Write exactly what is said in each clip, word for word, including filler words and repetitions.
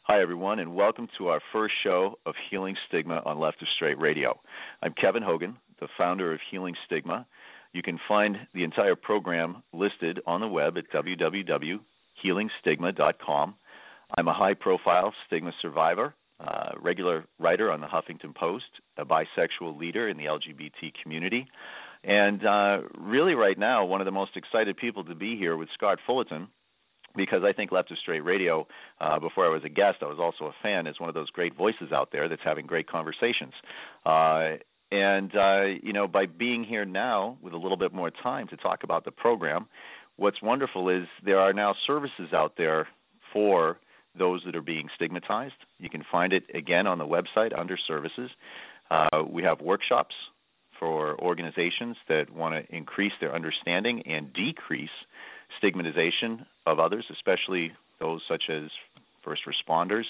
Hi, everyone, and welcome to our first show of Healing Stigma on Left of Straight Radio. I'm Kevin Hogan, the founder of Healing Stigma. You can find the entire program listed on the web at w w w dot healing stigma dot com. I'm a high-profile stigma survivor, a regular writer on the Huffington Post, a bisexual leader in the L G B T community, and uh, really right now one of the most excited people to be here with Scott Fullerton, because I think Left of Straight Radio, uh, before I was a guest, I was also a fan, is one of those great voices out there that's having great conversations. Uh, and, uh, you know, by being here now with a little bit more time to talk about the program, what's wonderful is there are now services out there for those that are being stigmatized. You can find it, again, on the website under services. Uh, we have workshops for organizations that want to increase their understanding and decrease stigmatization of others, especially those such as first responders,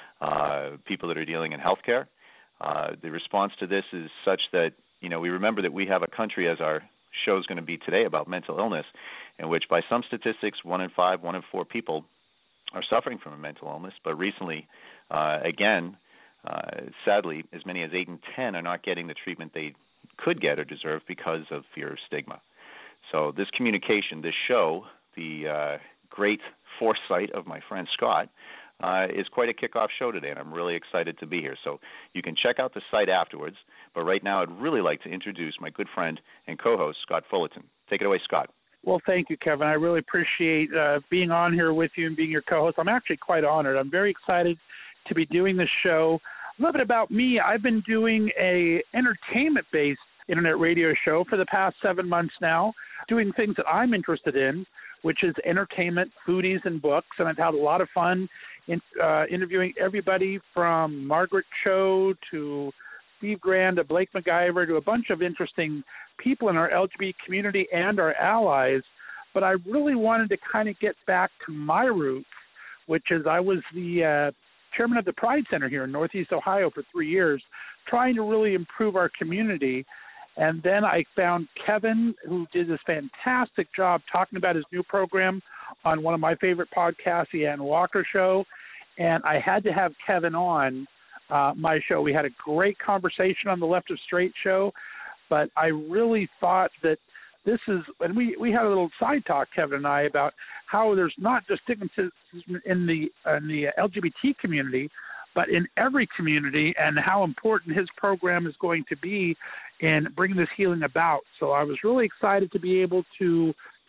uh, people that are dealing in healthcare. Uh, the response to this is such that, you know, we remember that we have a country, as our show is going to be today about mental illness, in which by some statistics, one in five, one in four people are suffering from a mental illness. But recently, uh, again, uh, sadly, as many as eight in ten are not getting the treatment they could get or deserve because of fear of stigma. So this communication, this show, the uh, great foresight of my friend Scott, uh, is quite a kickoff show today, and I'm really excited to be here. So you can check out the site afterwards, but right now I'd really like to introduce my good friend and co-host, Scott Fullerton. Take it away, Scott. Well, thank you, Kevin. I really appreciate uh, being on here with you and being your co-host. I'm actually quite honored. I'm very excited to be doing this show. A little bit about me. I've been doing a entertainment-based internet radio show for the past seven months now, doing things that I'm interested in, which is entertainment, foodies, and books. And I've had a lot of fun in, uh, interviewing everybody from Margaret Cho to Steve Grand to Blake MacGyver to a bunch of interesting people in our L G B T community and our allies. But I really wanted to kind of get back to my roots, which is I was the uh, chairman of the Pride Center here in Northeast Ohio for three years, trying to really improve our community. And then I found Kevin, who did this fantastic job talking about his new program on one of my favorite podcasts, The Ann Walker Show. And I had to have Kevin on uh, my show. We had a great conversation on the Left of Straight show, but I really thought that this is, and we, we had a little side talk, Kevin and I, about how there's not just stigmatism in the, in the L G B T community, but in every community, and how important his program is going to be in bringing this healing about. So I was really excited to be able to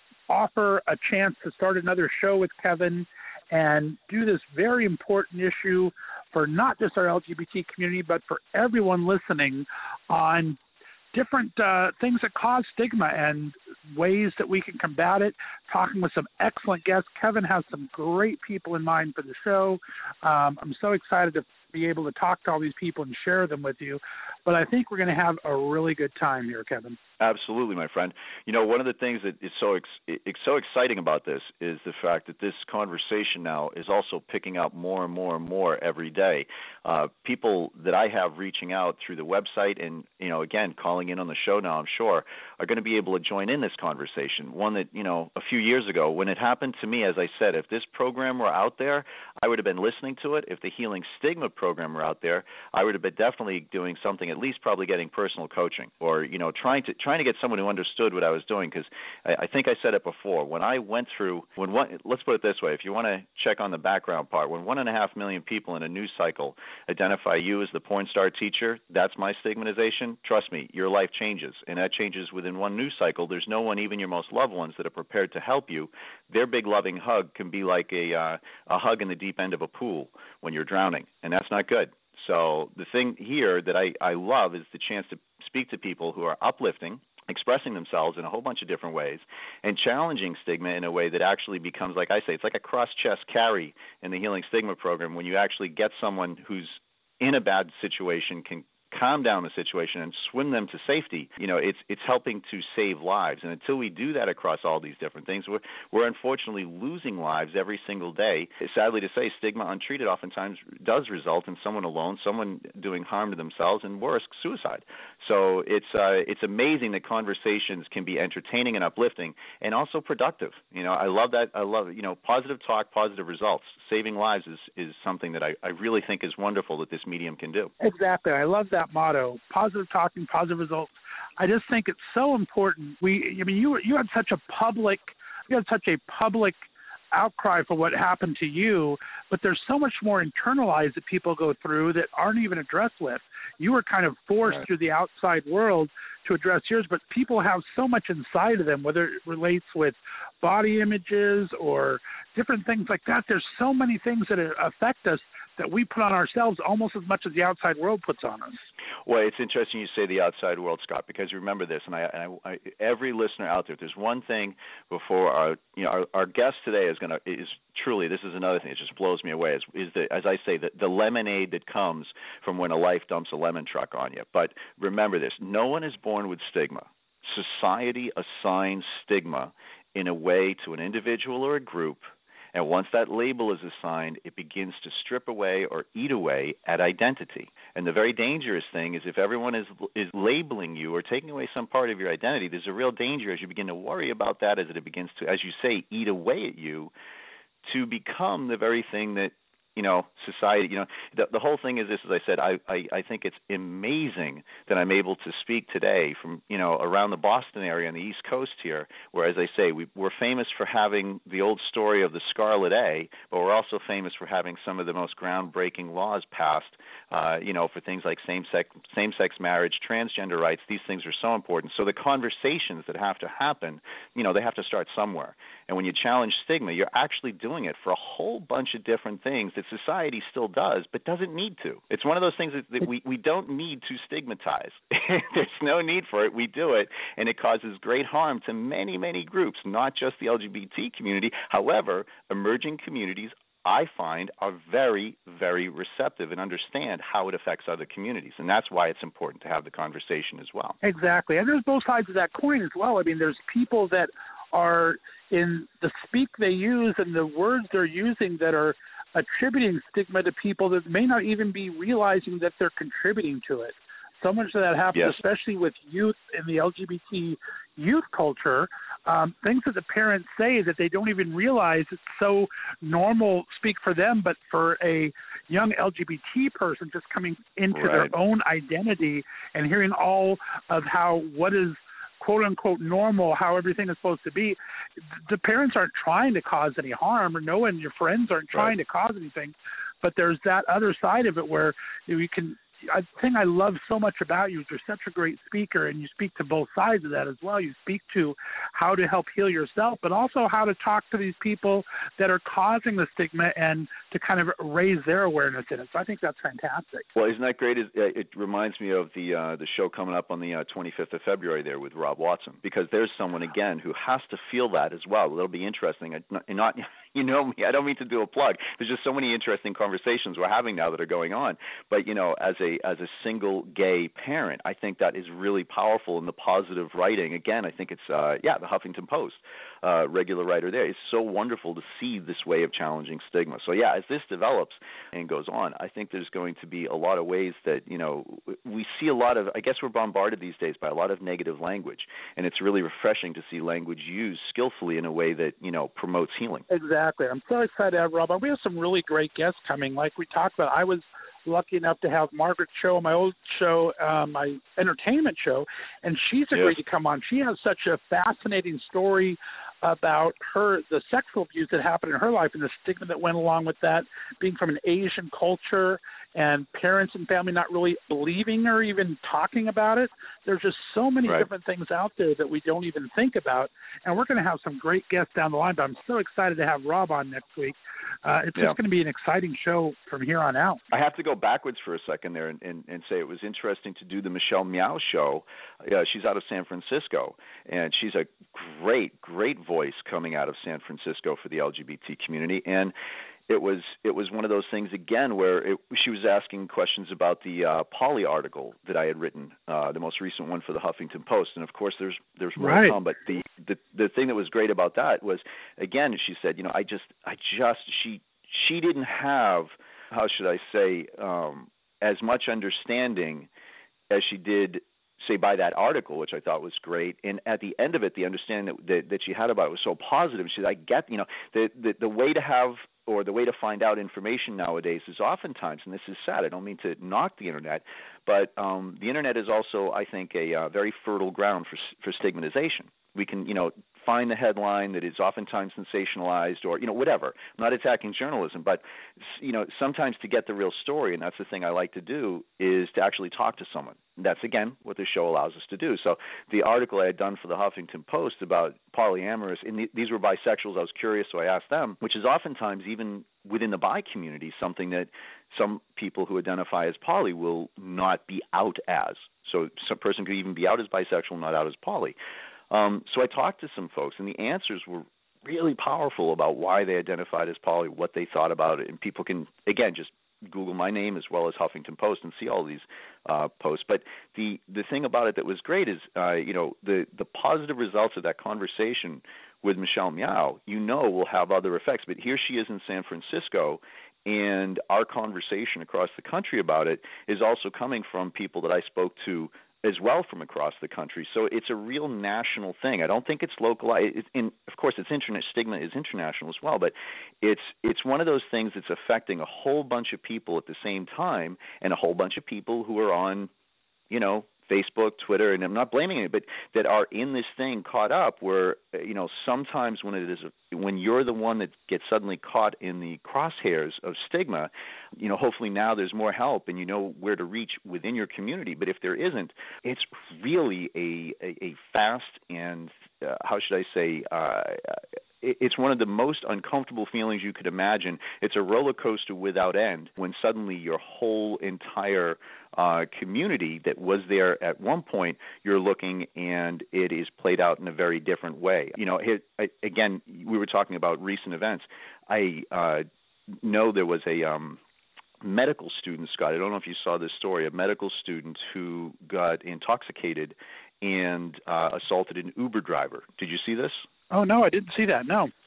offer a chance to start another show with Kevin and do this very important issue for not just our L G B T community, but for everyone listening on different uh, things that cause stigma and ways that we can combat it, talking with some excellent guests. Kevin has some great people in mind for the show. Um, I'm so excited to be able to talk to all these people and share them with you. But I think we're going to have a really good time here, Kevin. Absolutely, my friend. You know, one of the things that is so ex- it's so exciting about this is the fact that this conversation now is also picking up more and more and more every day. Uh, people that I have reaching out through the website and, you know, again, calling in on the show now, I'm sure, are going to be able to join in this conversation. One that, you know, a few years ago, when it happened to me, as I said, if this program were out there, I would have been listening to it. If the Healing Stigma program were out there, I would have been definitely doing something, at least probably getting personal coaching or, you know, trying to trying to get someone who understood what I was doing, because I, I think I said it before. When I went through, when one, let's put it this way, if you want to check on the background part, when one and a half million people in a news cycle identify you as the porn star teacher, that's my stigmatization, trust me, your life changes, and that changes within one news cycle. There's no one, even your most loved ones, that are prepared to help you. Their big loving hug can be like a uh, a hug in the deep end of a pool when you're drowning, and that's not good. So the thing here that I, I love is the chance to speak to people who are uplifting, expressing themselves in a whole bunch of different ways, and challenging stigma in a way that actually becomes, like I say, it's like a cross-chest carry in the Healing Stigma program when you actually get someone who's in a bad situation can calm down the situation and swim them to safety, you know, it's it's helping to save lives. And until we do that across all these different things, we're, we're unfortunately losing lives every single day. Sadly to say, stigma untreated oftentimes does result in someone alone, someone doing harm to themselves, and worse, suicide. So it's uh, it's amazing that conversations can be entertaining and uplifting and also productive. You know, I love that. I love, you know, positive talk, positive results. Saving lives is, is something that I, I really think is wonderful that this medium can do. Exactly. I love that motto, positive talking, positive results. I just think it's so important. We, I mean, you you had such a public, you had such a public outcry for what happened to you, but there's so much more internalized that people go through that aren't even addressed with. You were kind of forced right. through the outside world to address yours, but people have so much inside of them, whether it relates with body images or different things like that. There's so many things that affect us that we put on ourselves almost as much as the outside world puts on us. Well, it's interesting you say the outside world, Scott, because remember this, and I, and I, I every listener out there, if there's one thing before our, you know, our, our guest today is going to, is truly, this is another thing that just blows me away, is, is the, as I say, the, the lemonade that comes from when a life dumps a lemon truck on you. But remember this, no one is born with stigma. Society assigns stigma in a way to an individual or a group. And once that label is assigned, it begins to strip away or eat away at identity. And the very dangerous thing is if everyone is is labeling you or taking away some part of your identity, there's a real danger as you begin to worry about that, as it begins to, as you say, eat away at you, to become the very thing that, you know, society, you know, the, the whole thing is this, as I said, I, I, I think it's amazing that I'm able to speak today from, you know, around the Boston area on the East Coast here, where, as I say, we, we're famous for having the old story of the Scarlet A, but we're also famous for having some of the most groundbreaking laws passed, uh, you know, for things like same-sex, same-sex marriage, transgender rights. These things are so important. So the conversations that have to happen, you know, they have to start somewhere. And when you challenge stigma, you're actually doing it for a whole bunch of different things that society still does, but doesn't need to. It's one of those things that, that we, we don't need to stigmatize. There's no need for it. We do it, and it causes great harm to many, many groups, not just the L G B T community. However, emerging communities, I find, are very, very receptive and understand how it affects other communities. And that's why it's important to have the conversation as well. Exactly. And there's both sides of that coin as well. I mean, there's people that are in the speak they use and the words they're using that are attributing stigma to people that may not even be realizing that they're contributing to it. So much of that happens, yes. especially with youth in the L G B T youth culture, um, things that the parents say that they don't even realize it's so normal, speak for them, but for a young L G B T person just coming into right. their own identity and hearing all of how what is quote-unquote normal, how everything is supposed to be, the parents aren't trying to cause any harm, or no one, your friends aren't trying right. to cause anything, but there's that other side of it where you can, a thing I love so much about you is you're such a great speaker, and you speak to both sides of that as well. You speak to how to help heal yourself, but also how to talk to these people that are causing the stigma and to kind of raise their awareness in it. So I think that's fantastic. Well, isn't that great? It, it reminds me of the uh, the show coming up on the uh, twenty-fifth of February there with Rob Watson, because there's someone, again, who has to feel that as well. It'll be interesting. And not, you know me, I don't mean to do a plug. There's just so many interesting conversations we're having now that are going on. But, you know, as a as a single gay parent, I think that is really powerful in the positive writing. Again, I think it's, uh, yeah, the Huffington Post, uh, regular writer there. It's so wonderful to see this way of challenging stigma. So, yeah, as this develops and goes on, I think there's going to be a lot of ways that, you know, we see a lot of, I guess we're bombarded these days by a lot of negative language, and it's really refreshing to see language used skillfully in a way that, you know, promotes healing. Exactly. I'm so excited to have Rob on. We have some really great guests coming. Like we talked about, I was lucky enough to have Margaret Cho on my old show, uh, my entertainment show, and she's agreed yes. to come on. She has such a fascinating story about her, the sexual abuse that happened in her life and the stigma that went along with that, being from an Asian culture and parents and family not really believing her, even talking about it. There's just so many right. different things out there that we don't even think about, and we're going to have some great guests down the line, but I'm so excited to have Rob on next week. Uh, it's yeah. just going to be an exciting show from here on out. I have to go backwards for a second there and, and, and say it was interesting to do the Michelle Meow show. Uh, she's out of San Francisco, and she's a great, great voice coming out of San Francisco for the L G B T community. And it was it was one of those things again where it, she was asking questions about the uh, Polly article that I had written, uh, the most recent one for the Huffington Post, and of course there's there's more right. to come. But the, the the thing that was great about that was, again, she said, you know, I just I just she she didn't have, how should I say, um, as much understanding as she did, say, by that article, which I thought was great. And at the end of it, the understanding that that, that she had about it was so positive. She said, I get, you know, the, the the way to have or the way to find out information nowadays is oftentimes, and this is sad, I don't mean to knock the internet, but um, the internet is also, I think, a uh, very fertile ground for for stigmatization. We can, you know, find the headline that is oftentimes sensationalized or, you know, whatever. I'm not attacking journalism, but, you know, sometimes to get the real story, and that's the thing I like to do, is to actually talk to someone. That's, again, what this show allows us to do. So the article I had done for the Huffington Post about polyamorous, and th- these were bisexuals, I was curious, so I asked them, which is oftentimes even within the bi community something that some people who identify as poly will not be out as. So some person could even be out as bisexual, not out as poly. Um, so I talked to some folks, and the answers were really powerful about why they identified as poly, what they thought about it. And people can, again, just Google my name as well as Huffington Post and see all these uh, posts. But the, the thing about it that was great is, uh, you know, the, the positive results of that conversation with Michelle Meow, you know, will have other effects. But here she is in San Francisco, and our conversation across the country about it is also coming from people that I spoke to as well from across the country. So it's a real national thing. I don't think it's localized. It's in, of course, it's internet stigma is international as well, but it's it's one of those things that's affecting a whole bunch of people at the same time, and a whole bunch of people who are on, you know, Facebook, Twitter, and I'm not blaming it, but that are in this thing caught up where, you know, sometimes when it is, when you're the one that gets suddenly caught in the crosshairs of stigma, you know, hopefully now there's more help and you know where to reach within your community. But if there isn't, it's really a, a, a fast and, uh, how should I say, uh, it's one of the most uncomfortable feelings you could imagine. It's a roller coaster without end when suddenly your whole entire uh, community that was there at one point, you're looking and it is played out in a very different way. You know, it, I, again, we were talking about recent events. I uh, know there was a um, medical student, Scott, I don't know if you saw this story, a medical student who got intoxicated and uh, assaulted an Uber driver. Did you see this? Oh, no, I didn't see that, no.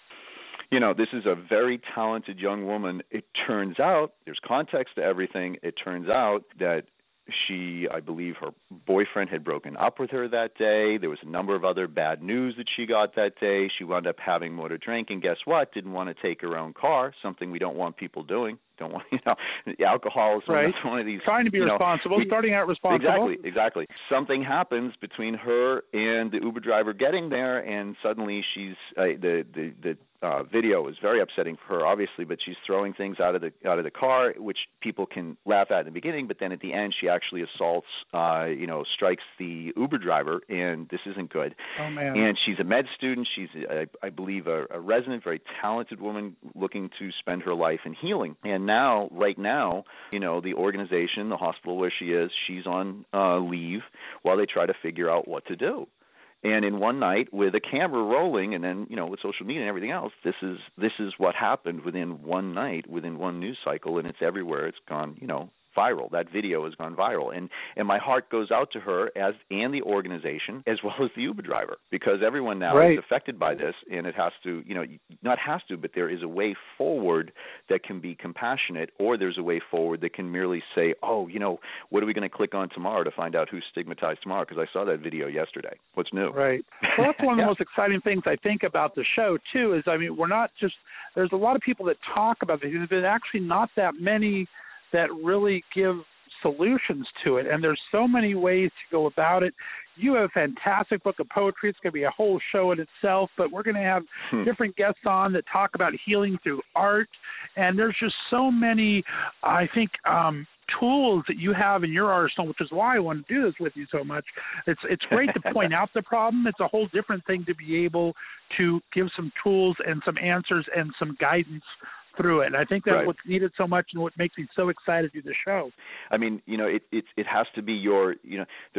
You know, this is a very talented young woman. It turns out, there's context to everything, it turns out that she, I believe her boyfriend had broken up with her that day. There was a number of other bad news that she got that day. She wound up having more to drink, and guess what? Didn't want to take her own car, something we don't want people doing. Don't want, you know, alcohol is right. one of these. Trying to be responsible, know, we, starting out responsible. Exactly, exactly. Something happens between her and the Uber driver getting there, and suddenly she's uh, the the the uh, video is very upsetting for her, obviously. But she's throwing things out of the out of the car, which people can laugh at in the beginning, but then at the end, she actually assaults, uh, you know, strikes the Uber driver, and this isn't good. Oh man! And she's a med student. She's, I, I believe, a, a resident, very talented woman looking to spend her life in healing. And now, right now, you know, the organization, the hospital where she is, she's on uh, leave while they try to figure out what to do. And in one night, with a camera rolling, and then, you know, with social media and everything else, this is this is what happened within one night, within one news cycle, and it's everywhere. It's gone, you know, viral. That video has gone viral, and and my heart goes out to her as and the organization as well as the Uber driver, because everyone now right. is affected by this, and it has to, you know, not has to, but there is a way forward that can be compassionate, or there's a way forward that can merely say, oh, you know, what are we going to click on tomorrow to find out who's stigmatized tomorrow? Because I saw that video yesterday. What's new? Right. Well, that's one of the yeah. most exciting things I think about the show too. Is I mean, we're not just there's a lot of people that talk about this. There's been actually not that many that really give solutions to it. And there's so many ways to go about it. You have a fantastic book of poetry. It's going to be a whole show in itself, but we're going to have hmm. different guests on that talk about healing through art. And there's just so many, I think, um, tools that you have in your arsenal, which is why I want to do this with you so much. It's it's great to point out the problem. It's a whole different thing to be able to give some tools and some answers and some guidance through it. And I think that's right. what's needed so much and what makes me so excited to do the show. I mean, you know, it it it has to be your, you know, there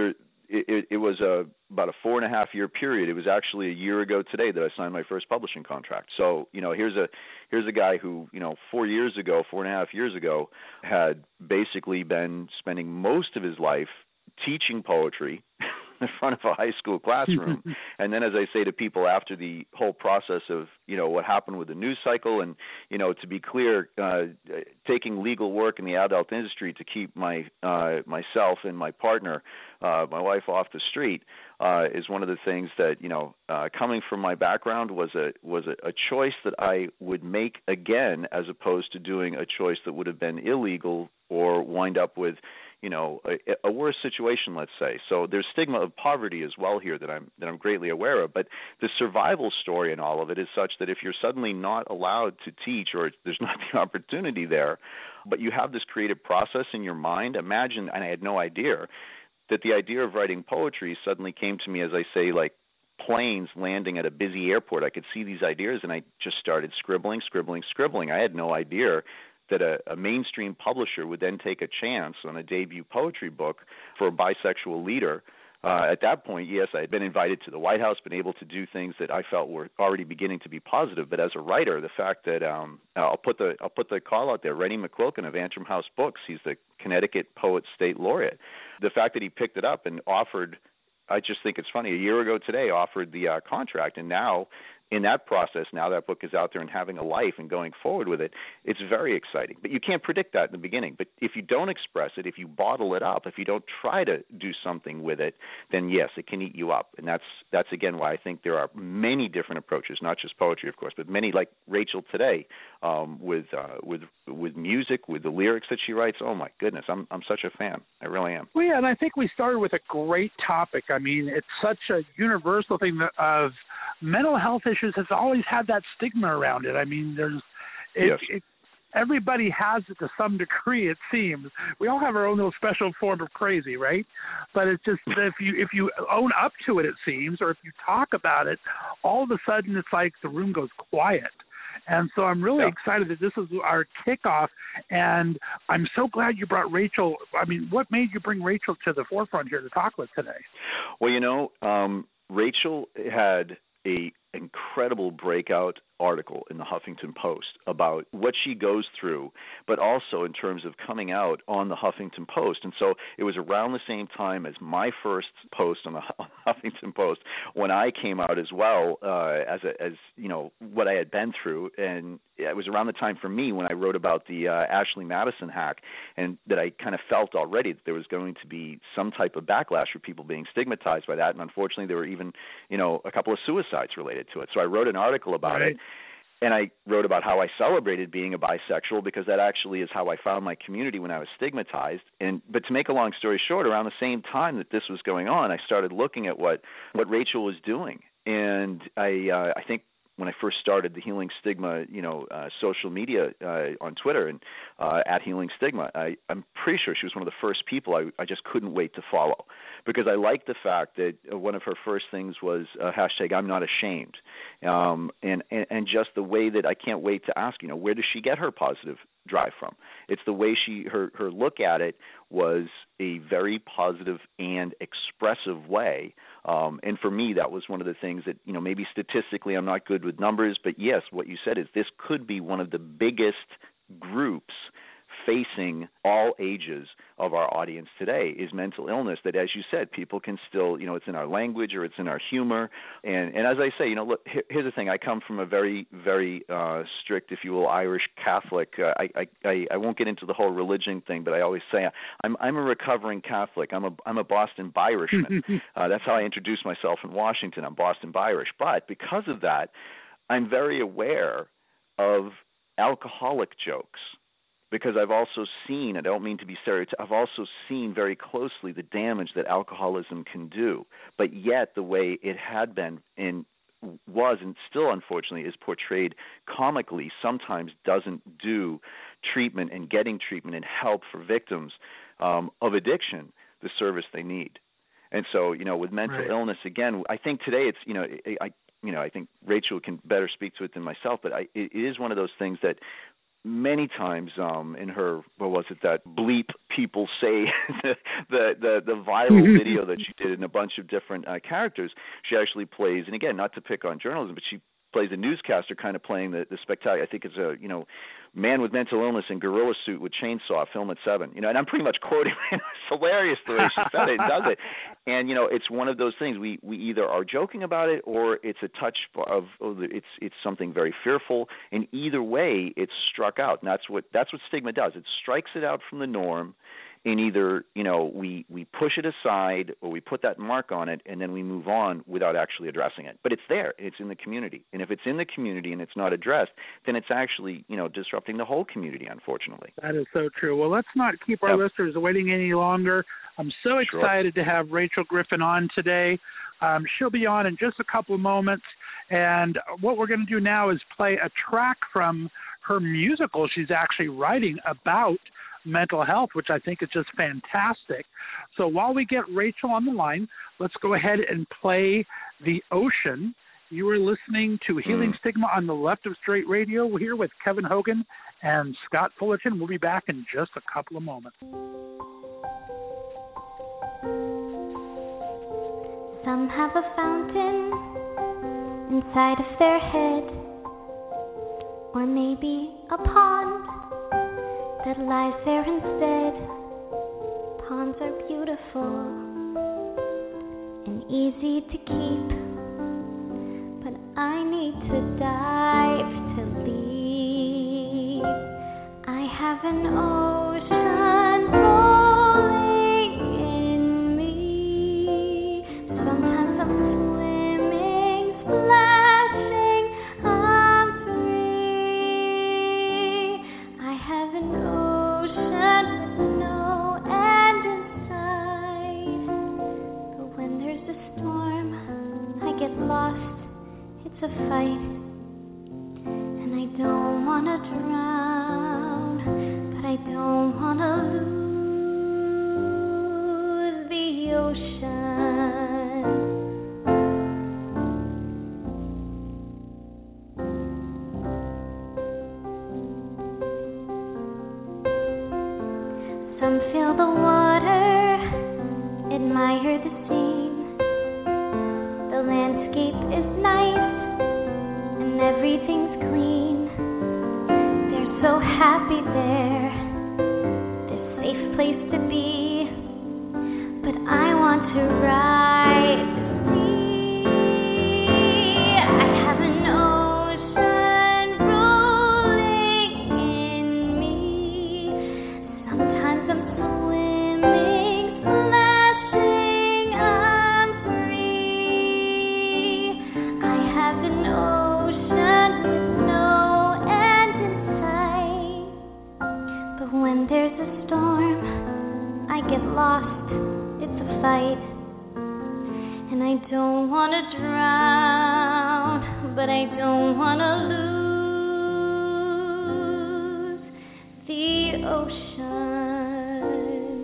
it, it was a about a four and a half year period. It was actually a year ago today that I signed my first publishing contract. So, you know, here's a here's a guy who, you know, four years ago, four and a half years ago, had basically been spending most of his life teaching poetry in front of a high school classroom. And then, as I say to people after the whole process of, you know, what happened with the news cycle, and, you know, to be clear, uh, taking legal work in the adult industry to keep my uh, myself and my partner, uh, my wife, off the street uh, is one of the things that, you know, uh, coming from my background was a was a, a choice that I would make again, as opposed to doing a choice that would have been illegal or wind up with, you know, a, a worse situation, let's say. So there's stigma of poverty as well here that I'm that I'm greatly aware of. But the survival story in all of it is such that if you're suddenly not allowed to teach, or there's not the opportunity there, but you have this creative process in your mind, imagine, and I had no idea, that the idea of writing poetry suddenly came to me, as I say, like planes landing at a busy airport. I could see these ideas, and I just started scribbling, scribbling, scribbling. I had no idea that a, a mainstream publisher would then take a chance on a debut poetry book for a bisexual leader. Uh, at that point, yes, I had been invited to the White House, been able to do things that I felt were already beginning to be positive. But as a writer, the fact that um, I'll put the I'll put the call out there, Rennie McQuilkin of Antrim House Books, he's the Connecticut Poet State Laureate. The fact that he picked it up and offered, I just think it's funny, a year ago today offered the uh, contract, and now in that process, now that book is out there and having a life and going forward with it, it's very exciting. But you can't predict that in the beginning. But if you don't express it, if you bottle it up, if you don't try to do something with it, then yes, it can eat you up. And that's that's again why I think there are many different approaches, not just poetry, of course, but many, like Rachel today, um, with uh, with with music, with the lyrics that she writes. Oh my goodness, I'm I'm such a fan. I really am. Well, yeah, and I think we started with a great topic. I mean, it's such a universal thing of mental health issues has always had that stigma around it. I mean, there's it, yes. it, everybody has it to some degree, it seems. We all have our own little special form of crazy, right? But it's just that if you if you own up to it, it seems, or if you talk about it, all of a sudden it's like the room goes quiet. And so I'm really yeah. excited that this is our kickoff, and I'm so glad you brought Rachel. I mean, what made you bring Rachel to the forefront here to talk with today? Well, you know, um, Rachel had a incredible breakout article in the Huffington Post about what she goes through, but also in terms of coming out on the Huffington Post. And so it was around the same time as my first post on the Huffington Post when I came out as well, uh, as a, as you know, what I had been through. And it was around the time for me when I wrote about the uh, Ashley Madison hack, and that I kind of felt already that there was going to be some type of backlash for people being stigmatized by that. And unfortunately, there were even, you know, a couple of suicides related to it. So I wrote an article about right. it. And I wrote about how I celebrated being a bisexual, because that actually is how I found my community when I was stigmatized. And but to make a long story short, around the same time that this was going on, I started looking at what, what Rachel was doing. And I uh, I think when I first started the Healing Stigma, you know, uh, social media uh, on Twitter and uh, at Healing Stigma, I, I'm pretty sure she was one of the first people I, I just couldn't wait to follow, because I liked the fact that one of her first things was uh, hashtag I'm not ashamed, um, and, and and just the way that I can't wait to ask, you know, where does she get her positive drive from? It's the way she her her look at it was a very positive and expressive way. Um, and for me, that was one of the things that, you know, maybe statistically I'm not good with numbers, but yes, what you said is this could be one of the biggest groups facing all ages of our audience today is mental illness, that, as you said, people can still, you know, it's in our language or it's in our humor. And, and as I say, you know, look, here, here's the thing. I come from a very, very uh, strict, if you will, Irish Catholic. Uh, I, I, I won't get into the whole religion thing, but I always say I'm, I'm a recovering Catholic. I'm a, I'm a Boston Birishman. uh, that's how I introduce myself in Washington. I'm Boston Birish. But because of that, I'm very aware of alcoholic jokes, because I've also seen, I don't mean to be stereotypical, I've also seen very closely the damage that alcoholism can do. But yet the way it had been and was and still unfortunately is portrayed comically sometimes doesn't do treatment and getting treatment and help for victims um, of addiction the service they need. And so, you know, with mental right. illness, again, I think today it's, you know, I, you know, I think Rachel can better speak to it than myself, but I, it is one of those things that many times um, in her, what was it, that bleep people say the, the the the viral video that she did in a bunch of different uh, characters. She actually plays, and again, not to pick on journalism, but she plays a newscaster, kind of playing the, the spectacular. I think it's a you know man with mental illness in gorilla suit with chainsaw, film at seven. You know, and I'm pretty much quoting. It's hilarious the way she said it and does it. And you know, it's one of those things. We we either are joking about it or it's a touch of oh, it's it's something very fearful. And either way, it's struck out. And that's what that's what stigma does. It strikes it out from the norm. And either, you know, we, we push it aside or we put that mark on it and then we move on without actually addressing it. But it's there. It's in the community. And if it's in the community and it's not addressed, then it's actually, you know, disrupting the whole community, unfortunately. That is so true. Well, let's not keep our yep. listeners waiting any longer. I'm so excited sure. to have Rachel Griffin on today. Um, she'll be on in just a couple of moments. And what we're going to do now is play a track from her musical she's actually writing about mental health, which I think is just fantastic. So while we get Rachel on the line, let's go ahead and play The Ocean. You are listening to Healing mm. Stigma on the Left of Straight Radio. We're here with Kevin Hogan and Scott Fullerton. We'll be back in just a couple of moments. Some have a fountain inside of their head, or maybe a pond that lies there instead. Ponds are beautiful and easy to keep, but I need to dive to leave. I have an ocean rolling in me. Sometimes I'm swimming, splashing, I'm free. I have an ocean with no end inside. But when there's a storm, I get lost. It's a fight, and I don't wanna drown, but I don't wanna lose the ocean. Some feel the water, admire the scene. The landscape is nice and everything's clean. They're so happy there, this safe place to be. But I want to ride the sea. I have an ocean rolling in me. Sometimes I'm swimming, splashing, I'm free. I have an ocean with no end in sight. But when there's a storm, I get lost. It's a fight, and I don't want to drown, but I don't want to lose the ocean.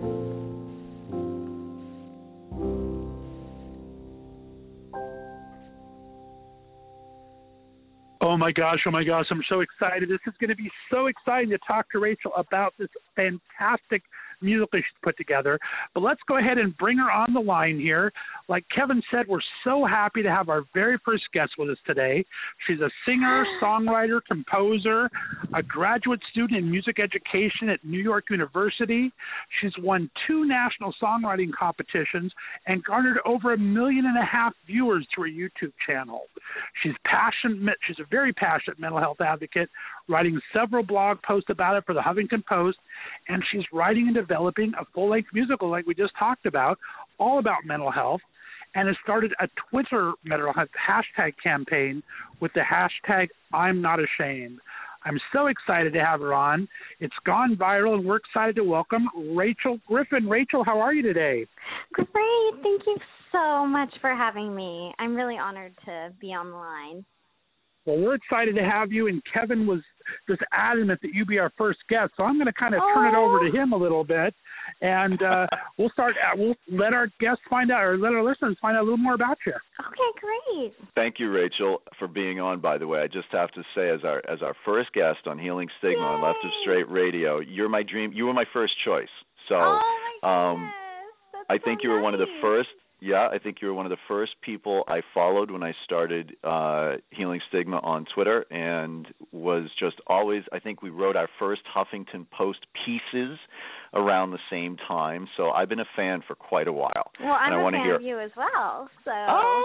Oh my gosh, oh my gosh, I'm so excited. This is going to be so exciting to talk to Rachel about this fantastic musical she's put together. But let's go ahead and bring her on the line here. Like Kevin said, we're so happy to have our very first guest with us today. She's a singer, songwriter, composer, a graduate student in music education at New York University. She's won two national songwriting competitions and garnered over a million and a half viewers to her YouTube channel. She's passionate. She's a very passionate mental health advocate, writing several blog posts about it for the Huffington Post, and she's writing and developing a full-length musical like we just talked about, all about mental health, and has started a Twitter mental health hashtag campaign with the hashtag I'm Not Ashamed. I'm so excited to have her on. It's gone viral, and we're excited to welcome Rachel Griffin. Rachel, how are you today? Great. Thank you so much for having me. I'm really honored to be on the line. Well, we're excited to have you, and Kevin was just adamant that you be our first guest, so I'm going to kind of oh. turn it over to him a little bit, and uh, we'll start. At, we'll let our guests find out, or let our listeners find out a little more about you. Okay, great. Thank you, Rachel, for being on. By the way, I just have to say, as our as our first guest on Healing Stigma Yay. on Left of Straight Radio, you're my dream. You were my first choice. So, oh my um, goodness. That's I so think you were nice. one of the first. Yeah, I think you were one of the first people I followed when I started uh, Healing Stigma on Twitter, and was just always, I think we wrote our first Huffington Post pieces around the same time, so I've been a fan for quite a while. Well, I'm and I a want fan to hear... of you as well, so... Oh!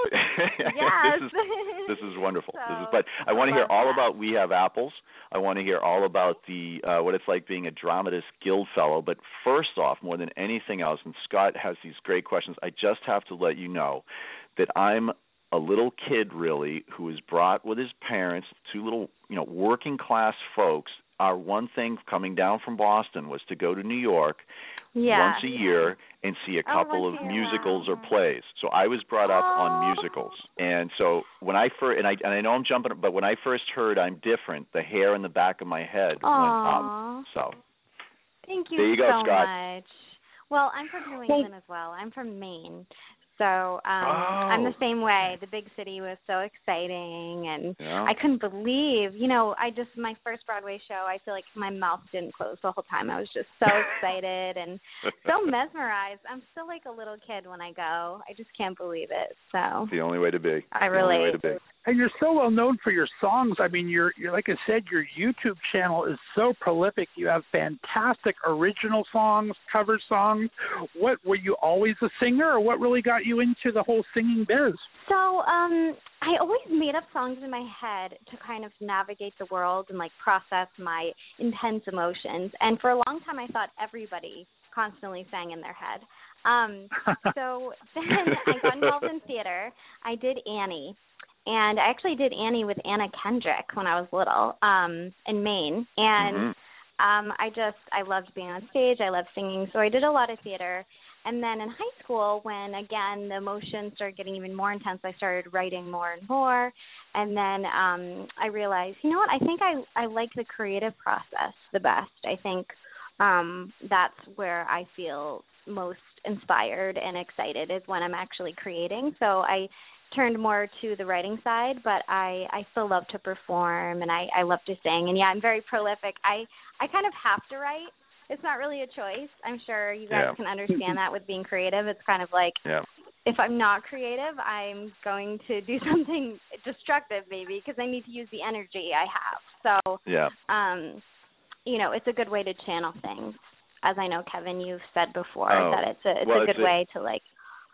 yes! this, is, this is wonderful. So, this is, but I want to hear that. all about We Have Apples. I want to hear all about the uh, what it's like being a Dramatist Guild Fellow. But first off, more than anything else, and Scott has these great questions, I just have to let you know that I'm a little kid, really, who was brought with his parents, two little, you know, working class folks. Our one thing coming down from Boston was to go to New York yeah. once a year and see a couple oh, of year. musicals or plays. So I was brought up oh. on musicals. And so when I first, and I and I know I'm jumping, but when I first heard I'm Different, the hair in the back of my head Aww. went up. So thank you, there you go, so Scott. much. Well, I'm from New England as well. I'm from Maine. So um, oh. I'm the same way. The big city was so exciting, and yeah. I couldn't believe, you know, I just, my first Broadway show, I feel like my mouth didn't close the whole time. I was just so excited and so mesmerized. I'm still like a little kid when I go. I just can't believe it. So it's the only way to be. I the relate. Only way to be. And you're so well known for your songs. I mean, you're, you're like I said, your YouTube channel is so prolific. You have fantastic original songs, cover songs. What, were you always a singer, or what really got you into the whole singing biz? So um, I always made up songs in my head to kind of navigate the world and like process my intense emotions. And for a long time, I thought everybody constantly sang in their head. Um, so then I got involved in theater. I did Annie. And I actually did Annie with Anna Kendrick when I was little um, in Maine. And mm-hmm. um, I just, I loved being on stage. I loved singing. So I did a lot of theater. And then in high school, when, again, the emotions started getting even more intense, I started writing more and more. And then um, I realized, you know what, I think I, I like the creative process the best. I think um, that's where I feel most inspired and excited is when I'm actually creating. So I turned more to the writing side, but I, I still love to perform, and I, I love to sing. And, yeah, I'm very prolific. I, I kind of have to write. It's not really a choice. I'm sure you guys yeah. can understand that with being creative. It's kind of like yeah. if I'm not creative, I'm going to do something destructive maybe because I need to use the energy I have. So, yeah. um, you know, it's a good way to channel things. As I know, Kevin, you've said before, oh. that it's a, it's well, a good it's way to, like,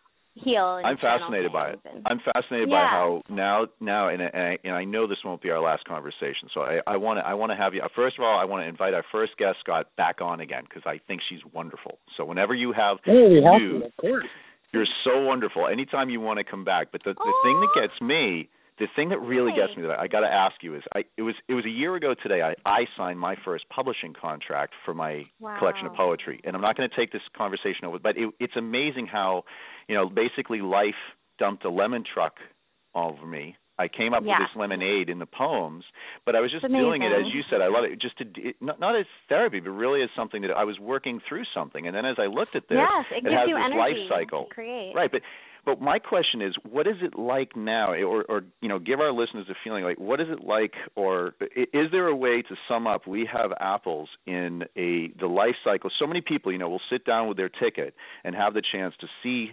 heal and I'm fascinated by it. And, I'm fascinated yeah. by how now, now, and, and, I, and I know this won't be our last conversation. So I, I want to, I want to have you. First of all, I want to invite our first guest, Scott, back on again because I think she's wonderful. So whenever you have oh, we have news, to, of course. You're so wonderful. Anytime you want to come back, but the, the thing that gets me. The thing that really gets me that I got to ask you is I it was it was a year ago today I, I signed my first publishing contract for my wow. collection of poetry, and I'm not going to take this conversation over, but it, it's amazing how, you know, basically life dumped a lemon truck over me. I came up yeah. with this lemonade in the poems, but I was just it's doing amazing. it, as you said, I love it, just to it, not, not as therapy, but really as something that I was working through something, and then as I looked at this, yes, it, it gives has you this energy life cycle, to create. right? But But my question is, what is it like now, or, or you know, give our listeners a feeling like, what is it like, or is there a way to sum up? We Have Apples in a the life cycle. So many people, you know, will sit down with their ticket and have the chance to see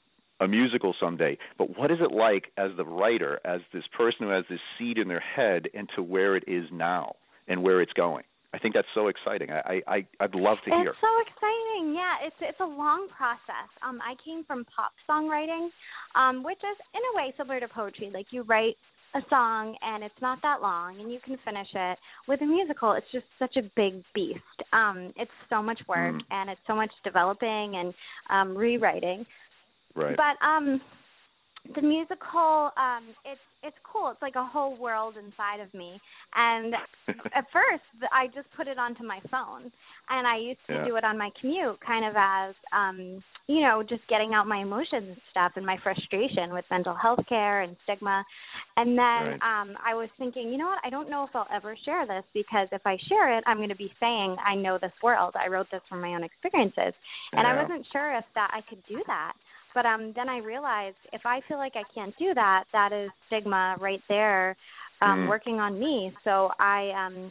a musical someday. But what is it like as the writer, as this person who has this seed in their head, and to where it is now and where it's going? I think that's so exciting. I, I, I'd love to hear. It's so exciting. Yeah, it's it's a long process. Um, I came from pop songwriting, um, which is in a way similar to poetry. Like you write a song and it's not that long and you can finish it. With a musical, it's just such a big beast. Um, it's so much work mm. and it's so much developing and um, rewriting. Right. But um, the musical, um, it's it's cool. It's like a whole world inside of me. And at first, I just put it onto my phone, and I used to yeah. do it on my commute, kind of as, um, you know, just getting out my emotions and stuff and my frustration with mental health care and stigma. And then Right. um, I was thinking, you know what, I don't know if I'll ever share this, because if I share it, I'm going to be saying I know this world. I wrote this from my own experiences. And Yeah. I wasn't sure if that I could do that. But um, then I realized if I feel like I can't do that, that is stigma right there um, Mm. working on me. So I um,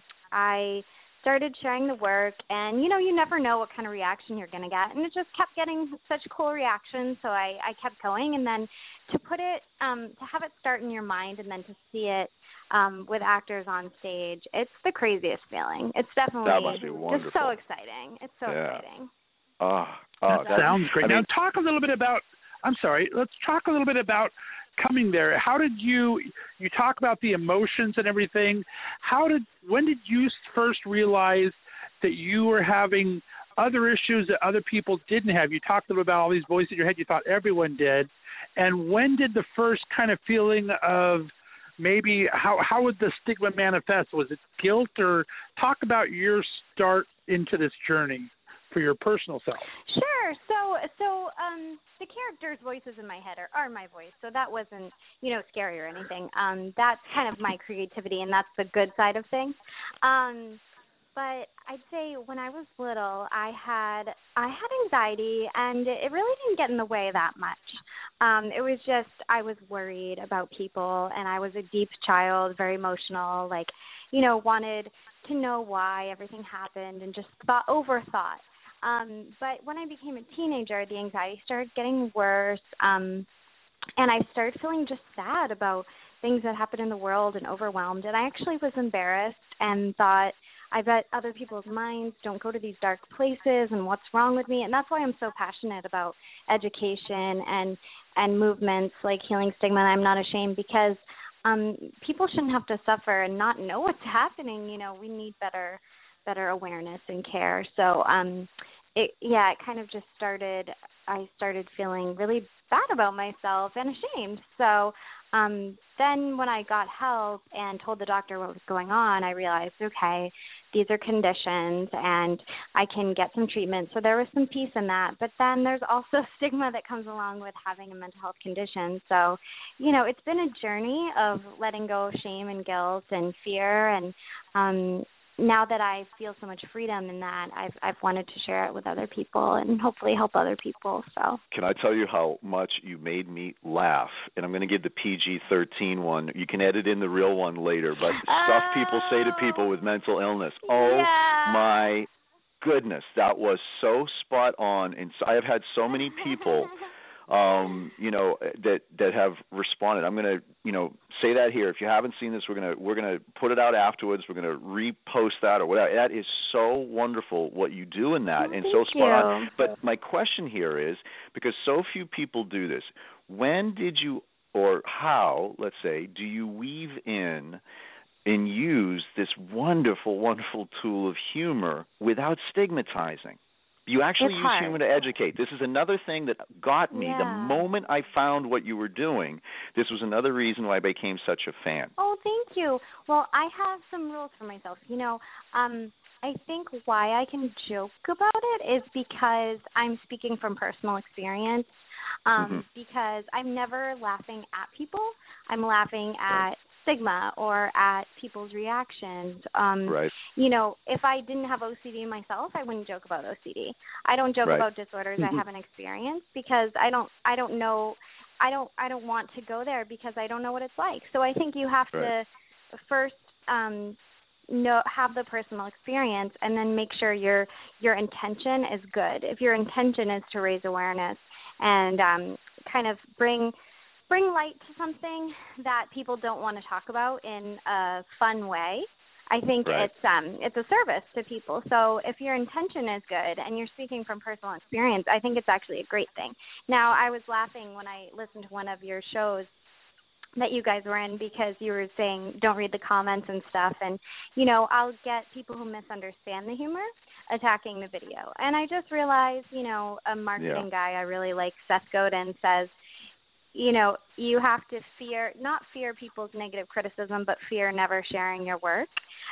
I started sharing the work, and, you know, you never know what kind of reaction you're going to get. And it just kept getting such cool reactions, so I, I kept going. And then to put it, um, to have it start in your mind and then to see it um, with actors on stage, it's the craziest feeling. It's definitely That must be just wonderful. so exciting. It's so Yeah. exciting. Oh, oh, That that sounds great. I mean, now, talk a little bit about. I'm sorry. Let's talk a little bit about coming there. How did you? You talk about the emotions and everything. How did? When did you first realize that you were having other issues that other people didn't have? You talked a little about all these voices in your head. You thought everyone did. And when did the first kind of feeling of maybe how how would the stigma manifest? Was it guilt, or talk about your start into this journey for your personal self? Sure. So, so um, the characters' voices in my head are, are my voice, so that wasn't, you know, scary or anything. Um, that's kind of my creativity, and that's the good side of things. Um, but I'd say when I was little, I had I had anxiety, and it really didn't get in the way that much. Um, it was just I was worried about people, and I was a deep child, very emotional, like, you know, wanted to know why everything happened, and just thought overthought. Um, but when I became a teenager, the anxiety started getting worse, um, and I started feeling just sad about things that happened in the world and overwhelmed. And I actually was embarrassed and thought, I bet other people's minds don't go to these dark places, and what's wrong with me? And that's why I'm so passionate about education and and movements like Healing Stigma. And I'm not ashamed, because um, people shouldn't have to suffer and not know what's happening. You know, we need better better awareness and care. So, um, it, yeah, it kind of just started, I started feeling really bad about myself and ashamed. So um, then when I got help and told the doctor what was going on, I realized, okay, these are conditions and I can get some treatment. So there was some peace in that. But then there's also stigma that comes along with having a mental health condition. So, you know, it's been a journey of letting go of shame and guilt and fear, and um now that I feel so much freedom in that, I've I've wanted to share it with other people and hopefully help other people. So, can I tell you how much you made me laugh? And I'm going to give the P G thirteen one. You can edit in the real one later, but oh, stuff people say to people with mental illness. Oh, yeah. my goodness, that was so spot on. And so I have had so many people um, you know, that that have responded. I'm going to, you know, say that here. If you haven't seen this, we're going to we're going to put it out afterwards. We're going to repost that or whatever. That is so wonderful what you do in that, oh, and thank so spot you. on. But my question here is, because so few people do this, when did you, or how, let's say, do you weave in and use this wonderful, wonderful tool of humor without stigmatizing? You actually It's use hard. humor to educate. This is another thing that got me. Yeah. The moment I found what you were doing, this was another reason why I became such a fan. Oh, thank you. Well, I have some rules for myself. You know, um, I think why I can joke about it is because I'm speaking from personal experience. Um, mm-hmm. Because I'm never laughing at people. I'm laughing at right. stigma or at people's reactions. Um, right. You know, if I didn't have O C D myself, I wouldn't joke about O C D. I don't joke right. about disorders mm-hmm. I haven't experienced because I don't. I don't know. I don't. I don't want to go there because I don't know what it's like. So I think you have right. to first um, know have the personal experience, and then make sure your your intention is good. If your intention is to raise awareness and um, kind of bring bring light to something that people don't want to talk about in a fun way, I think right. it's um it's a service to people. So if your intention is good and you're speaking from personal experience, I think it's actually a great thing. Now, I was laughing when I listened to one of your shows that you guys were in because you were saying don't read the comments and stuff, and you know, I'll get people who misunderstand the humor attacking the video. And I just realized, you know, a marketing yeah. guy I really like, Seth Godin, says, you know, you have to fear, not fear people's negative criticism, but fear never sharing your work.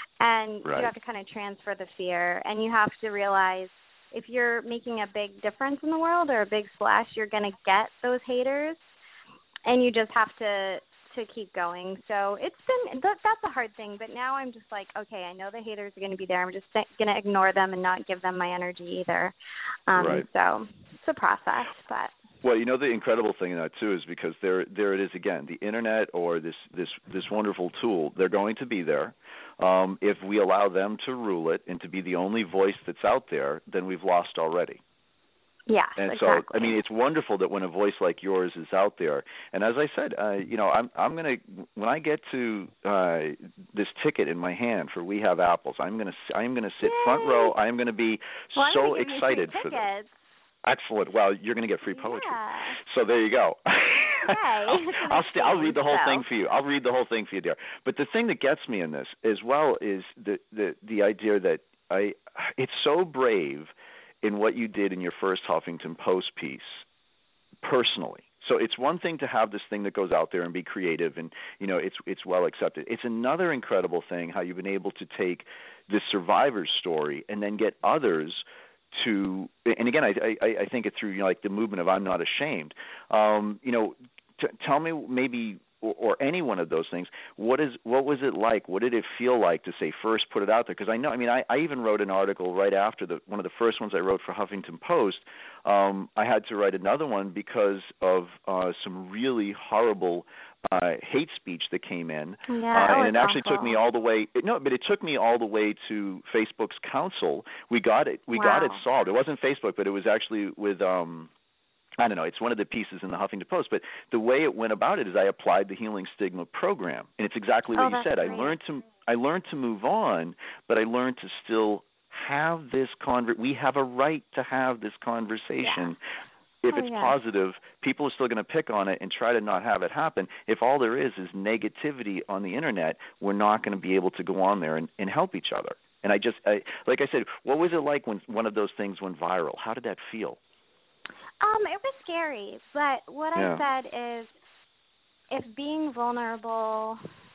And right. you have to kind of transfer the fear, and you have to realize if you're making a big difference in the world or a big splash, you're going to get those haters, and you just have to to keep going. So it's been th- that's a hard thing. But now I'm just like, okay, I know the haters are going to be there. I'm just going to ignore them and not give them my energy either. Um, right. So it's a process, but. Well, you know, the incredible thing in that too is because there there it is again, the internet or this this this wonderful tool, they're going to be there. Um, if we allow them to rule it and to be the only voice that's out there, then we've lost already. Yeah, and exactly. so I mean, it's wonderful that when a voice like yours is out there. And as I said, uh, you know, I'm I'm gonna when I get to uh, this ticket in my hand for We Have Apples, I'm gonna I'm gonna sit Yay. front row. I'm gonna be well, so I'm gonna excited for this. Excellent. Well, you're going to get free poetry. Yeah. So there you go. Yay. I'll I'll, st- I'll read the whole so. thing for you. I'll read the whole thing for you, dear. But the thing that gets me in this as well is the the the idea that I it's so brave in what you did in your first Huffington Post piece personally. So it's one thing to have this thing that goes out there and be creative and, you know, it's it's well accepted. It's another incredible thing how you've been able to take this survivor's story and then get others to, and again, I, I, I think it through, you know, like the movement of I'm Not Ashamed. Um, you know, t- tell me maybe, or, or any one of those things, what is what was it like? What did it feel like to say first put it out there? Because I know, I mean, I, I even wrote an article right after the one of the first ones I wrote for Huffington Post. Um, I had to write another one because of uh, some really horrible uh, hate speech that came in, yeah, uh, and it actually awful. took me all the way. No, but it took me all the way to Facebook's counsel. We got it. We wow. got it solved. It wasn't Facebook, but it was actually with. Um, I don't know. It's one of the pieces in the Huffington Post. But the way it went about it is I applied the Healing Stigma program, and it's exactly what oh, you said. Great. I learned to. I learned to move on, but I learned to still have this conver- we have a right to have this conversation. Yeah. If oh, it's yeah. positive, people are still going to pick on it and try to not have it happen. If all there is is negativity on the internet, we're not going to be able to go on there and, and help each other. And I just, I, like I said, what was it like when one of those things went viral? How did that feel? Um, it was scary, but what yeah. I said is if being vulnerable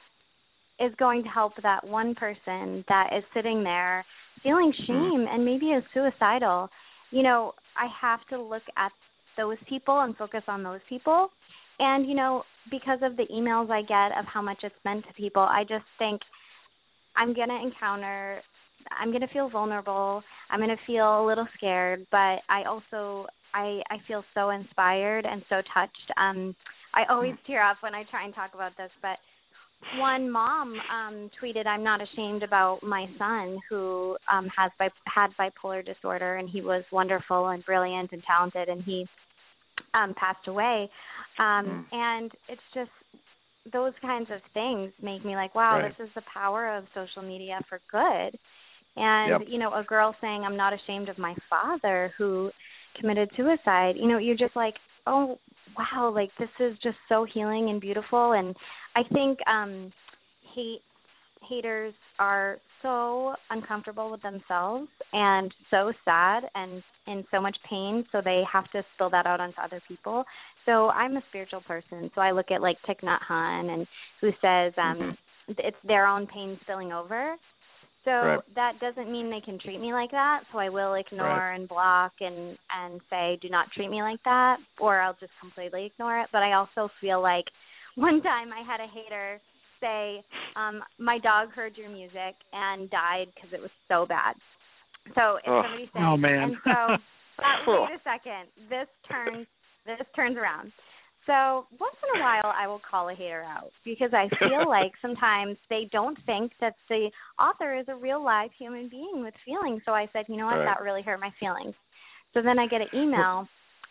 is going to help that one person that is sitting there feeling shame and maybe is suicidal, you know, I have to look at those people and focus on those people. And, you know, because of the emails I get of how much it's meant to people, I just think I'm going to encounter, I'm going to feel vulnerable, I'm going to feel a little scared, but I also, I, I feel so inspired and so touched. Um, I always tear up when I try and talk about this, but one mom um, tweeted, I'm not ashamed about my son who um, has bi- had bipolar disorder, and he was wonderful and brilliant and talented, and he um, passed away. Um, mm. And it's just those kinds of things make me like, wow, right. this is the power of social media for good. And, yep. you know, a girl saying, I'm not ashamed of my father who committed suicide, you know, you're just like, oh, wow, like this is just so healing and beautiful. And I think um, hate haters are so uncomfortable with themselves and so sad and in so much pain, so they have to spill that out onto other people. So I'm a spiritual person, so I look at like Thich Nhat Hanh, and who says um, mm-hmm. it's their own pain spilling over. So right. that doesn't mean they can treat me like that, so I will ignore right. and block and, and say, do not treat me like that, or I'll just completely ignore it. But I also feel like one time I had a hater say, um, my dog heard your music and died because it was so bad. So if oh. somebody says, oh, man. and so, but wait a second, this turns, this turns around. So once in a while I will call a hater out because I feel like sometimes they don't think that the author is a real live human being with feelings. So I said, you know what, right. that really hurt my feelings. So then I get an email.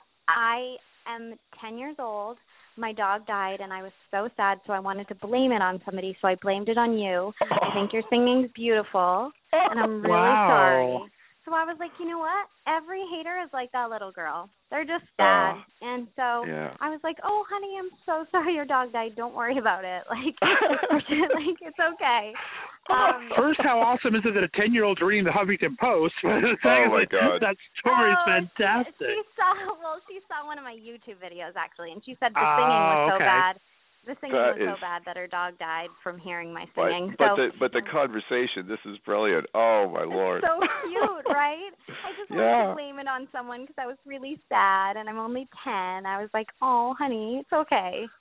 I am ten years old. My dog died, and I was so sad, so I wanted to blame it on somebody, so I blamed it on you. I think your singing's beautiful, and I'm really wow. sorry. So I was like, you know what? Every hater is like that little girl. They're just sad. Uh, and so yeah. I was like, oh, honey, I'm so sorry your dog died. Don't worry about it. Like, like it's okay. Um, First, how awesome is it that a ten-year-old's reading the Huffington Post? Oh, my God. That story is oh, fantastic. She, she saw, well, she saw one of my YouTube videos, actually, and she said the uh, singing was so okay. bad. The singing that was is, so bad that her dog died from hearing my singing. Right. But so, the but the conversation, this is brilliant. Oh my Lord! It's so cute, right? I just wanted yeah. to blame it on someone because I was really sad, and I'm only ten. I was like, oh, honey, it's okay.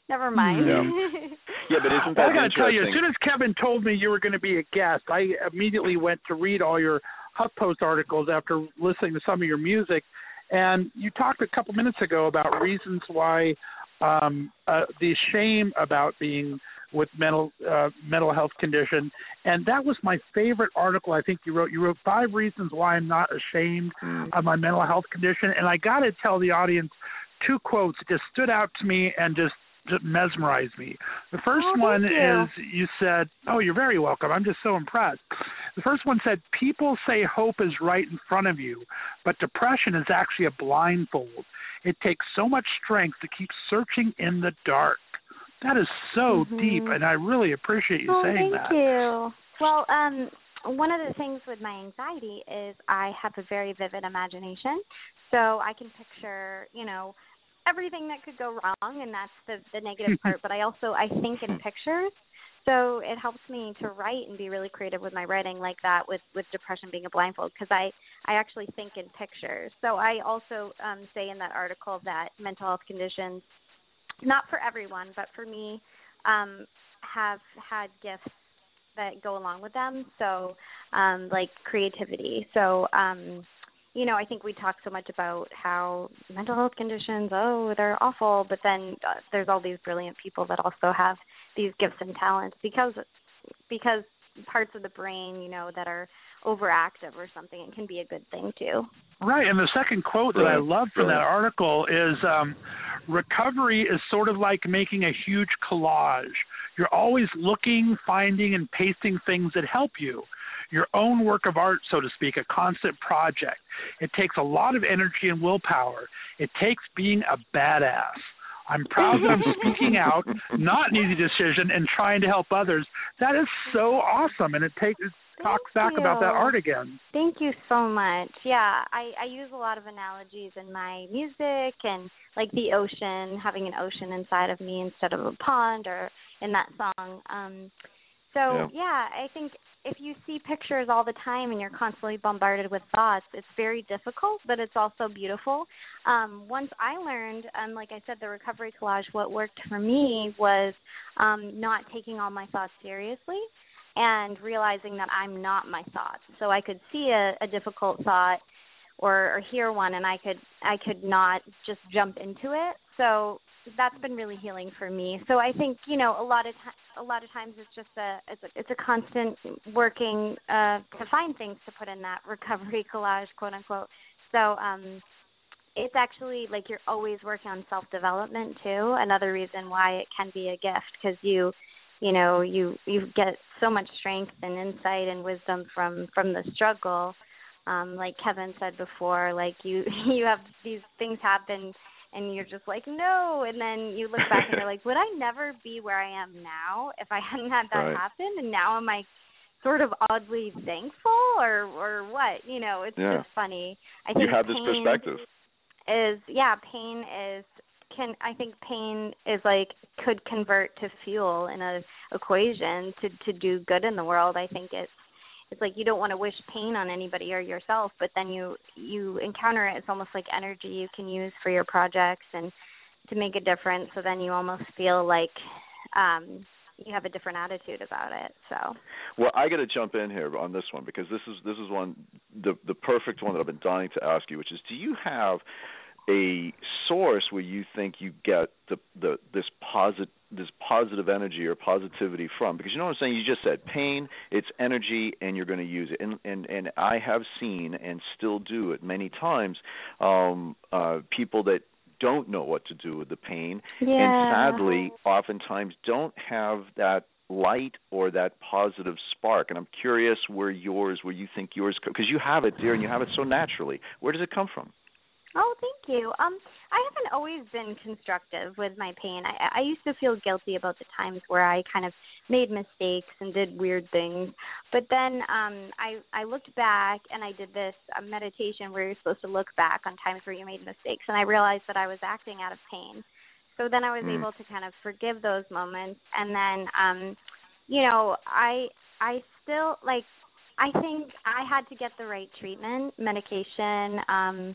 Never mind. Yeah, yeah but isn't that well, I got to tell you, as interesting? soon as Kevin told me you were going to be a guest, I immediately went to read all your HuffPost articles after listening to some of your music. And you talked a couple minutes ago about reasons why um, uh, the shame about being with mental uh, mental health condition, and that was my favorite article I think you wrote. You wrote five reasons why I'm not ashamed mm. of my mental health condition, and I got to tell the audience two quotes that just stood out to me and just, just mesmerized me. The first oh, one you. is you said, "Oh, you're very welcome. I'm just so impressed." The first one said, "People say hope is right in front of you, but depression is actually a blindfold. It takes so much strength to keep searching in the dark." That is so mm-hmm. deep, and I really appreciate you oh, saying thank that. you. Well, um, one of the things with my anxiety is I have a very vivid imagination, so I can picture, you know, everything that could go wrong, and that's the, the negative part, but I also, I think in pictures, so it helps me to write and be really creative with my writing like that with, with depression being a blindfold, because I, I actually think in pictures. So I also um, say in that article that mental health conditions, not for everyone, but for me, um, have had gifts that go along with them. So, um, like creativity. So, um, you know, I think we talk so much about how mental health conditions, oh, they're awful, but then uh, there's all these brilliant people that also have these gifts and talents because because parts of the brain, you know, that are overactive or something, it can be a good thing too. Right, and the second quote that I love from that article is um, recovery is sort of like making a huge collage. You're always looking, finding, and pasting things that help you. Your own work of art, so to speak, a constant project. It takes a lot of energy and willpower. It takes being a badass. I'm proud that I'm speaking out, not an easy decision, and trying to help others. That is so awesome, and it takes it talks back you. about that art again. Thank you so much. Yeah, I, I use a lot of analogies in my music, and like the ocean, having an ocean inside of me instead of a pond, or in that song. Um, so, yeah. yeah, I think if you see pictures all the time and you're constantly bombarded with thoughts, it's very difficult, but it's also beautiful. Um, once I learned, um, like I said, the recovery collage, what worked for me was um, not taking all my thoughts seriously and realizing that I'm not my thoughts. So I could see a, a difficult thought or, or hear one, and I could I could not just jump into it. So that's been really healing for me. So I think, you know, a lot of times. A lot of times it's just a it's a, it's a constant working uh, to find things to put in that recovery collage, quote unquote. So um, it's actually like you're always working on self-development too. Another reason why it can be a gift, because you you know you you get so much strength and insight and wisdom from from the struggle. Um, like Kevin said before, like you you have these things happen. And you're just like, no. And then you look back and you're like, would I never be where I am now if I hadn't had that right. happen? And now am I sort of oddly thankful or or what? You know, it's yeah. just funny. I think you have this pain perspective. Is, yeah, pain is, can I think pain is like, could convert to fuel in a equation to, to do good in the world. I think it's, It's like you don't want to wish pain on anybody or yourself, but then you you encounter it. It's almost like energy you can use for your projects and to make a difference. So then you almost feel like um, you have a different attitude about it. So, well, I got to jump in here on this one because this is this is one the the perfect one that I've been dying to ask you, which is, do you have a source where you think you get the the this positive this positive energy or positivity from? Because you know what I'm saying, you just said pain, it's energy, and you're going to use it. And and and I have seen and still do it many times, um, uh, people that don't know what to do with the pain, yeah. and sadly, oftentimes don't have that light or that positive spark. And I'm curious where yours, where you think yours, because you have it, dear, and you have it so naturally. Where does it come from? Oh, thank you. Um, I haven't always been constructive with my pain. I, I used to feel guilty about the times where I kind of made mistakes and did weird things. But then um, I, I looked back and I did this uh, meditation where you're supposed to look back on times where you made mistakes, and I realized that I was acting out of pain. So then I was mm. able to kind of forgive those moments. And then, um, you know, I I still, like, I think I had to get the right treatment, medication, um,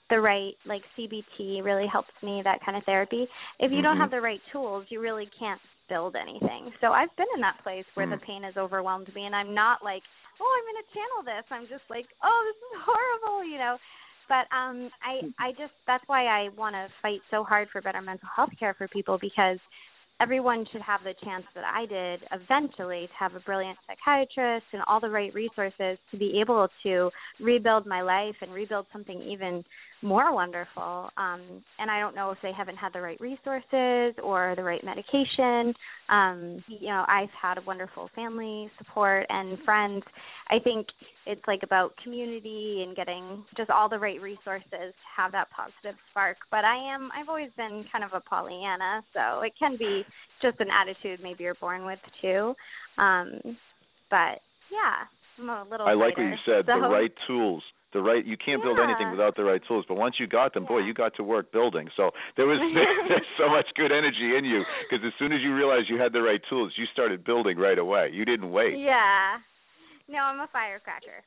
the right, like C B T really helps me, that kind of therapy. If you mm-hmm. don't have the right tools, you really can't build anything. So I've been in that place where mm. the pain has overwhelmed me, and I'm not like, oh, I'm going to channel this. I'm just like, oh, this is horrible, you know. But um, I, I just, that's why I want to fight so hard for better mental health care for people, because everyone should have the chance that I did eventually to have a brilliant psychiatrist and all the right resources to be able to rebuild my life and rebuild something even more wonderful. Um, and I don't know if they haven't had the right resources or the right medication. Um, you know, I've had a wonderful family support and friends. I think it's like about community and getting just all the right resources to have that positive spark. But I am, I've always been kind of a Pollyanna, so it can be just an attitude maybe you're born with too. Um, but yeah, I'm a little I like lighter, what you said, so. the right tools. The right, you can't yeah. build anything without the right tools. But once you got them, yeah. boy, you got to work building. So there was there's so much good energy in you, because as soon as you realized you had the right tools, you started building right away. You didn't wait. Yeah. No, I'm a firecracker.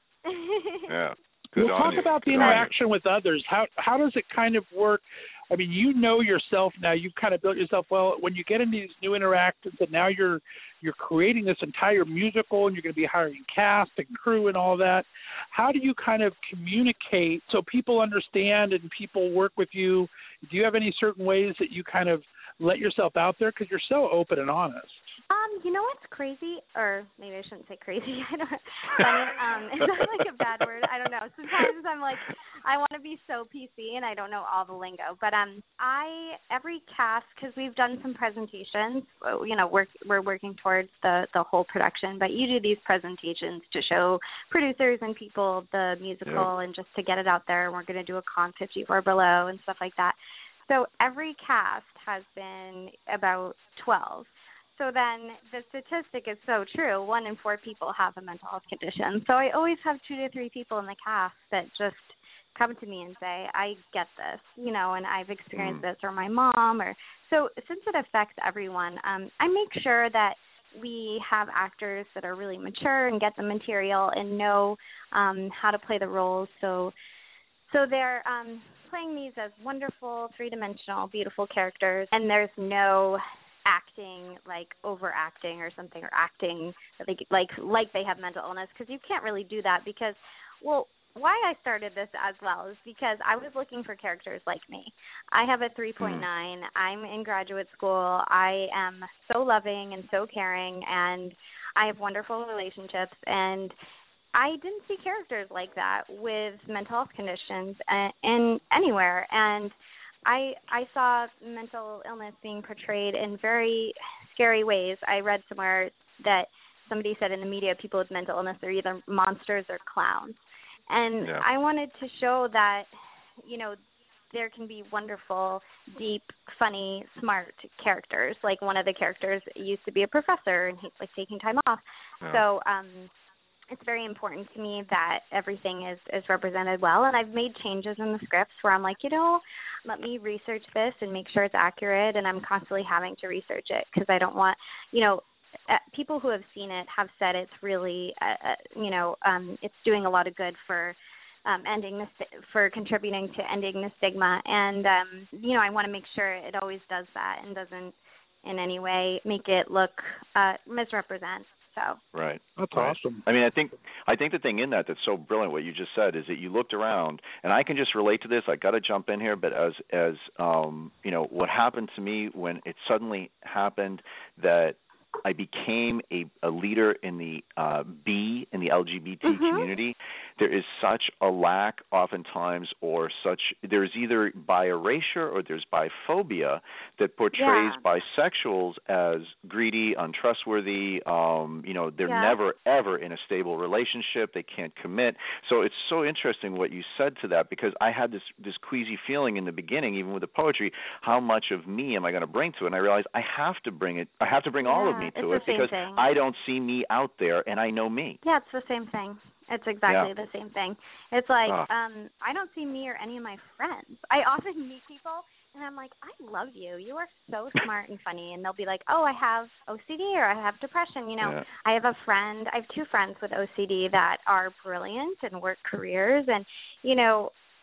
yeah. Good we'll on talk you. about the Good interaction with others. How how does it kind of work? I mean, you know yourself now. You've kind of built yourself well. When you get into these new interactions, and now you're you're creating this entire musical, and you're going to be hiring cast and crew and all that. How do you kind of communicate so people understand and people work with you? Do you have any certain ways that you kind of let yourself out there, because you're so open and honest? Um, you know what's crazy, or maybe I shouldn't say crazy. I don't. Funny. Um, is that like a bad word? I don't know. Sometimes I'm like, I want to be so P C, and I don't know all the lingo. But um, I every cast, because we've done some presentations. You know, work we're working towards the the whole production. But you do these presentations to show producers and people the musical, yeah. and just to get it out there. We're going to do a Con fifty-four below and stuff like that. So every cast has been about twelve. So then the statistic is so true. One in four people have a mental health condition. So I always have two to three people in the cast that just come to me and say, I get this, you know, and I've experienced mm. this, or my mom. Or so since it affects everyone, um, I make sure that we have actors that are really mature and get the material and know um, how to play the roles. So, so they're um, playing these as wonderful, three-dimensional, beautiful characters, and there's no acting like overacting or something, or acting like like like they have mental illness, because you can't really do that. Because, well, why I started this as well is because I was looking for characters like me. I have a three point nine. Mm. I'm in graduate school. I am so loving and so caring, and I have wonderful relationships, and I didn't see characters like that with mental health conditions in anywhere. And I I saw mental illness being portrayed in very scary ways. I read somewhere that somebody said in the media people with mental illness are either monsters or clowns. And yeah. I wanted to show that, you know, there can be wonderful, deep, funny, smart characters. Like one of the characters used to be a professor, and he's like taking time off. Yeah. So um, it's very important to me that everything is, is represented well. And I've made changes in the scripts where I'm like, you know, let me research this and make sure it's accurate. And I'm constantly having to research it, because I don't want, you know, uh, people who have seen it have said it's really, uh, uh, you know, um, it's doing a lot of good for um, ending the st- for contributing to ending the stigma. And, um, you know, I want to make sure it always does that and doesn't in any way make it look, uh, misrepresent. So. Right. That's right. awesome. I mean, I think I think the thing in that that's so brilliant, what you just said, is that you looked around, and I can just relate to this. I got to jump in here, but as as um, you know, what happened to me when it suddenly happened that I became a, a leader in the uh, B, in the L G B T mm-hmm. community, there is such a lack oftentimes, or such, there's either bi erasure or there's biphobia that portrays yeah. bisexuals as greedy, untrustworthy, um, you know, they're yeah. never, ever in a stable relationship, they can't commit. So it's so interesting what you said to that, because I had this, this queasy feeling in the beginning, even with the poetry, how much of me am I going to bring to it? And I realized I have to bring it, I have to bring yeah. all of me to it's it, because thing. I don't see me out there, and I know me. Yeah, it's the same thing. It's exactly yeah. the same thing. It's like oh. um, I don't see me or any of my friends. I often meet people, and I'm like, I love you. You are so smart and funny. And they'll be like, oh, I have O C D or I have depression. You know, yeah. I have a friend. I have two friends with O C D that are brilliant and work careers. And, you know,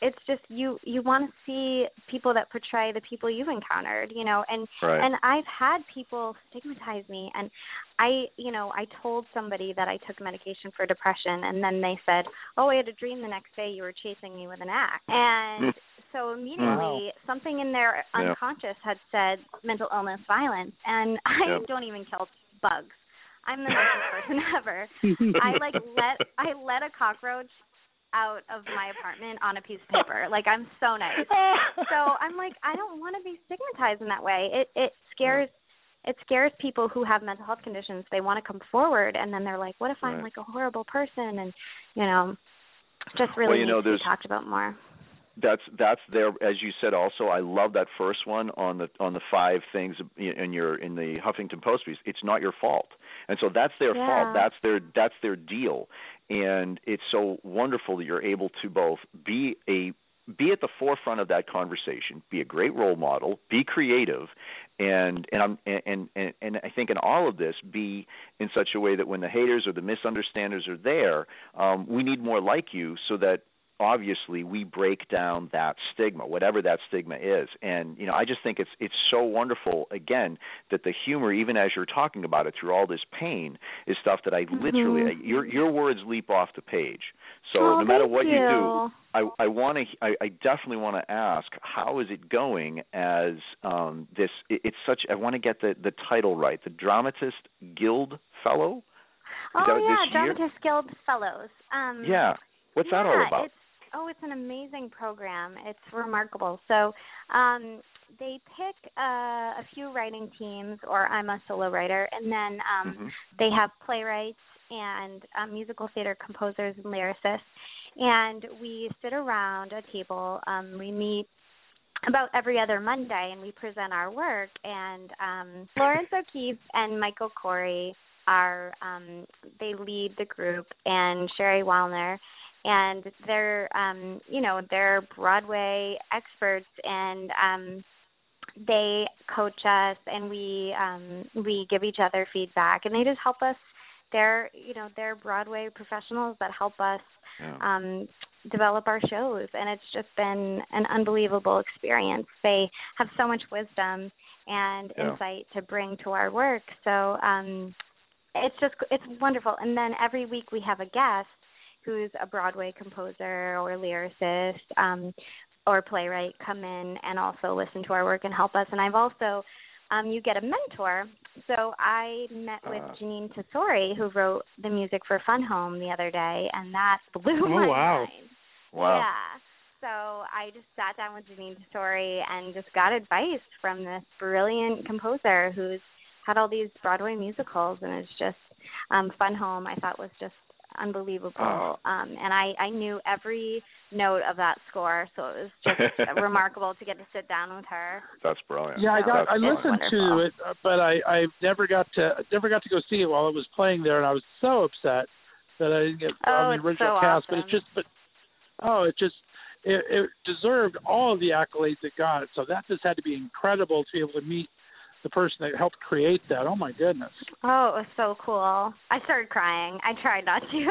it's just you you want to see people that portray the people you've encountered, you know, and right. and I've had people stigmatize me, and I, you know, I told somebody that I took medication for depression, and then they said, "Oh, I had a dream the next day you were chasing me with an axe." And so immediately wow. something in their unconscious yeah. had said mental illness, violence, and I yep. don't even kill bugs. I'm the nicest person ever. I like let I let a cockroach out of my apartment on a piece of paper. Like, I'm so nice. So I'm like, I don't want to be stigmatized in that way. It it scares it scares people who have mental health conditions. They want to come forward, and then they're like, what if I'm right. like a horrible person? And you know, just really well, you needs know, to be talked about more. That's that's there, as you said. Also, I love that first one on the on the five things in your in the Huffington Post piece. It's not your fault, and so that's their yeah. fault. That's their that's their deal, and it's so wonderful that you're able to both be a be at the forefront of that conversation, be a great role model, be creative, and and I'm and and and I think in all of this, be in such a way that when the haters or the misunderstanders are there, um, we need more like you, so that obviously we break down that stigma, whatever that stigma is. And, you know, I just think it's it's so wonderful, again, that the humor, even as you're talking about it through all this pain, is stuff that I literally, mm-hmm. your your words leap off the page. So oh, no matter what you, you do, I, I want to, I, I definitely want to ask, how is it going as um, this, it, it's such, I want to get the, the title right, the Dramatist Guild Fellow? Is oh, that yeah, this year? Dramatist Guild Fellows. Um, yeah. What's yeah, that all about? It's, oh, it's an amazing program. It's remarkable. So um, they pick uh, a few writing teams, or I'm a solo writer, and then um, mm-hmm. they have playwrights and um, musical theater composers and lyricists. And we sit around a table. Um, we meet about every other Monday, and we present our work. And um, Lawrence O'Keefe and Michael Corey are, um, they lead the group, and Sherry Wallner. And they're, um, you know, they're Broadway experts, and um, they coach us, and we um, we give each other feedback, and they just help us. They're, you know, they're Broadway professionals that help us yeah. um, develop our shows, and it's just been an unbelievable experience. They have so much wisdom and yeah. insight to bring to our work, so um, it's just it's wonderful. And then every week we have a guest who's a Broadway composer or lyricist um, or playwright come in and also listen to our work and help us. And I've also, um, you get a mentor. So I met with uh, Janine Tesori, who wrote the music for Fun Home the other day, and that blew oh, my wow. mind. Wow. Yeah. So I just sat down with Janine Tesori and just got advice from this brilliant composer who's had all these Broadway musicals, and it's just um, Fun Home I thought was just unbelievable. Oh. Um, and I, I knew every note of that score, so it was just remarkable to get to sit down with her. That's brilliant. Yeah, I got That's I listened wonderful. to it, but I, I never got to never got to go see it while it was playing there, and I was so upset that I didn't get oh, on the original so cast. awesome. But it just, but oh, it just it, it deserved all of the accolades it got. So that just had to be incredible to be able to meet the person that helped create that. Oh my goodness. Oh, it was so cool. I started crying. I tried not to.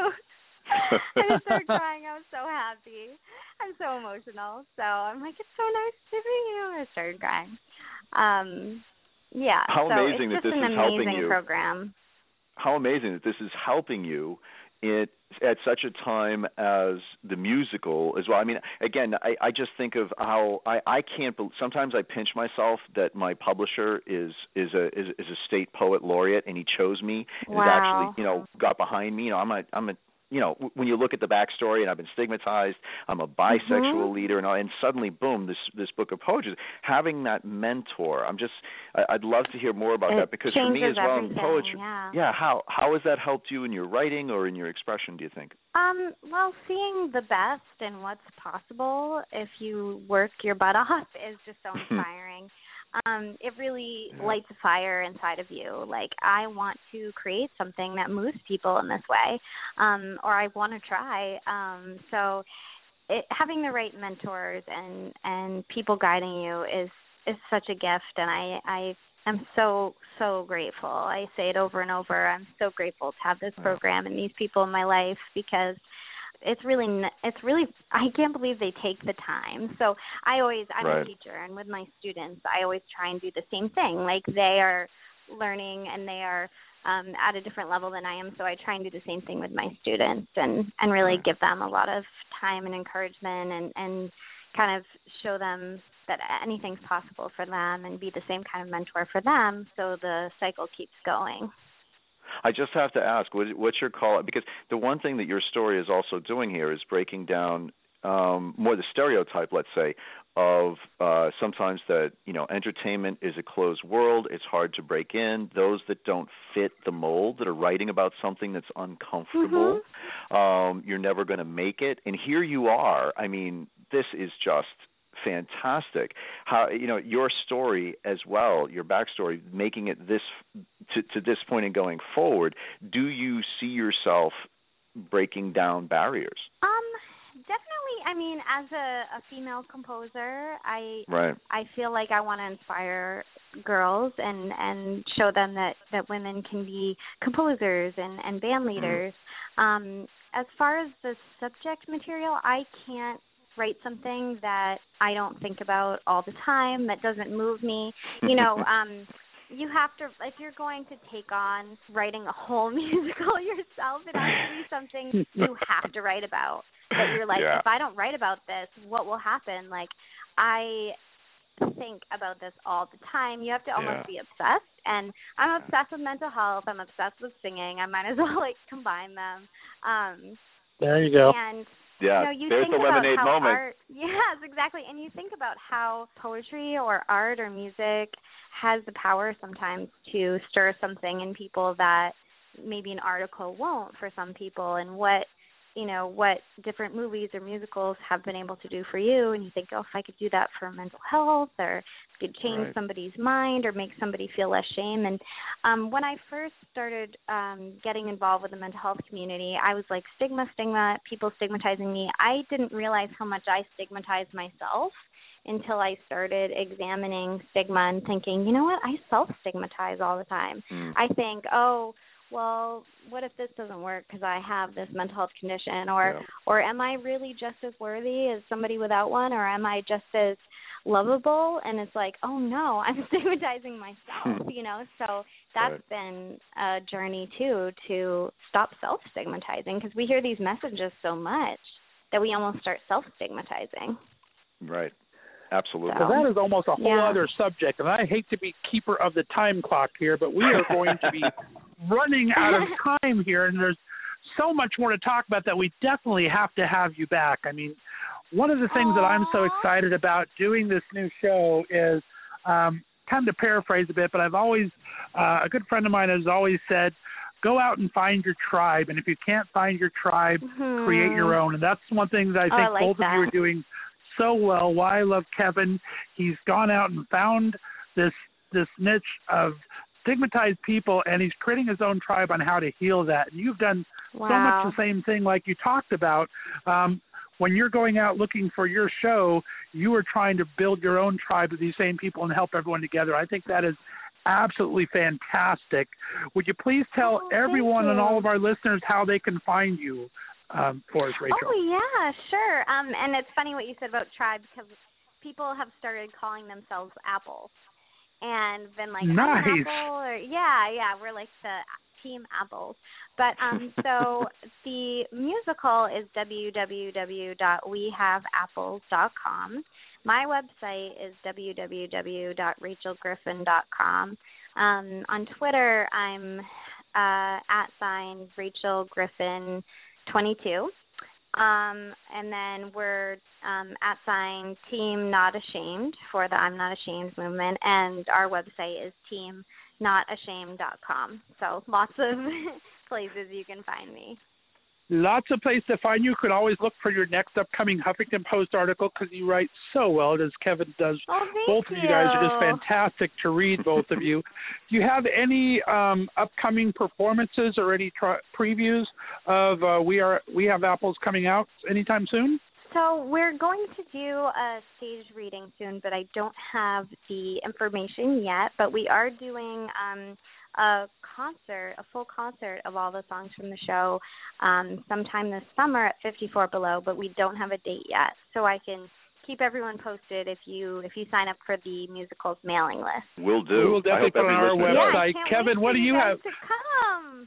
I just started crying. I was so happy. I'm so emotional. So I'm like, it's so nice to meet you. I started crying. Um, yeah. How so amazing it's that just this an is helping amazing you. program. How amazing that this is helping you it at such a time as the musical as well. I mean, again, I, I just think of how I, I can't. Sometimes I pinch myself that my publisher is is a is, is a state poet laureate, and he chose me and wow. has actually, you know, got behind me. You know, I'm a I'm a you know, when you look at the backstory, and I've been stigmatized, I'm a bisexual mm-hmm. leader, and, all, and suddenly, boom, this this book of poetry. Having that mentor, I'm just, I, I'd love to hear more about it that, because for me as well in poetry, yeah. yeah, how how has that helped you in your writing or in your expression, do you think? Um, well, seeing the best and what's possible if you work your butt off is just so inspiring. Um, it really yeah. lights a fire inside of you. Like, I want to create something that moves people in this way, um, or I want to try. Um, so it, having the right mentors and, and people guiding you is, is such a gift, and I, I am so, so grateful. I say it over and over. I'm so grateful to have this program and these people in my life, because it's really it's really I can't believe they take the time. So I always I'm right. a teacher, and with my students I always try and do the same thing. Like they are learning and they are um, at a different level than I am, so I try and do the same thing with my students and, and really give them a lot of time and encouragement and, and kind of show them that anything's possible for them and be the same kind of mentor for them so the cycle keeps going. I just have to ask, what, what's your call? Because the one thing that your story is also doing here is breaking down um, more the stereotype, let's say, of uh, sometimes that, you know, entertainment is a closed world. It's hard to break in. Those that don't fit the mold, that are writing about something that's uncomfortable, mm-hmm. um, you're never going to make it. And here you are. I mean, this is just fantastic. How, you know, your story as well, your backstory, making it this to, to this point and going forward. Do you see yourself breaking down barriers? Um, definitely. I mean, as a, a female composer, I right. I feel like I want to inspire girls and, and show them that, that women can be composers and, and band leaders. Mm. Um, as far as the subject material, I can't write something that I don't think about all the time, that doesn't move me. You know, um, you have to, if you're going to take on writing a whole musical yourself, it has to be something you have to write about. That you're like, yeah. if I don't write about this, what will happen? Like, I think about this all the time. You have to almost yeah. be obsessed. And I'm obsessed with mental health. I'm obsessed with singing. I might as well, like, combine them. Um, there you go. And Yeah, you know, you there's think the lemonade about how moment. Art, yes, exactly. And you think about how poetry or art or music has the power sometimes to stir something in people that maybe an article won't for some people, and what, you know, what different movies or musicals have been able to do for you. And you think, oh, if I could do that for mental health, or could change right. somebody's mind or make somebody feel less shame. And um, when I first started um, getting involved with the mental health community, I was like, stigma, stigma, people stigmatizing me. I didn't realize how much I stigmatized myself until I started examining stigma and thinking, you know what, I self-stigmatize all the time. Mm. I think, oh, well, what if this doesn't work because I have this mental health condition? Or, yeah. or am I really just as worthy as somebody without one? Or am I just as lovable? And it's like, oh no, I'm stigmatizing myself, you know. So that's right. been a journey too, to stop self-stigmatizing, because we hear these messages so much that we almost start self-stigmatizing. Right. Absolutely. So that is almost a whole yeah. other subject, and I hate to be keeper of the time clock here, but we are going to be running out of time here, and there's so much more to talk about that we definitely have to have you back. I mean, one of the things Aww. that I'm so excited about doing this new show is, um, kind of to paraphrase a bit, but I've always, uh, a good friend of mine has always said, go out and find your tribe, and if you can't find your tribe, mm-hmm. create your own. And that's one thing that I think oh, I like both that. of you are doing so well. Why I love Kevin. He's gone out and found this this niche of stigmatized people, and he's creating his own tribe on how to heal that. And you've done wow. so much the same thing like you talked about. Um, when you're going out looking for your show, you are trying to build your own tribe of these same people and help everyone together. I think that is absolutely fantastic. Would you please tell oh, everyone you. and all of our listeners how they can find you? Um, for us, Rachel. Oh, yeah, sure. Um, and it's funny what you said about tribe, because people have started calling themselves Apple and been like, nice. I'm Apple, or yeah, yeah, we're like the Team Apples. But um, so the musical is w w w dot we have apples dot com. My website is w w w dot rachel griffin dot com. Um, on Twitter, I'm uh, at sign Rachel Griffin twenty-two, um, and then we're um, at sign Team Not Ashamed for the I'm Not Ashamed movement, and our website is team not ashamed dot com. So lots of places you can find me. Lots of places to find you. You can always look for your next upcoming Huffington Post article, because you write so well, as Kevin does. Oh, both thank of you guys are just you. fantastic to read, both of you. Do you have any um, upcoming performances or any tri- previews of uh, We Are We Have Apples coming out anytime soon? So we're going to do a stage reading soon, but I don't have the information yet. But we are doing um, a concert, a full concert of all the songs from the show um, sometime this summer at fifty-four Below, but we don't have a date yet. So I can keep everyone posted if you if you sign up for the musical's mailing list. We'll do. We will definitely put on our website. Yeah, Kevin, what do you have? To come.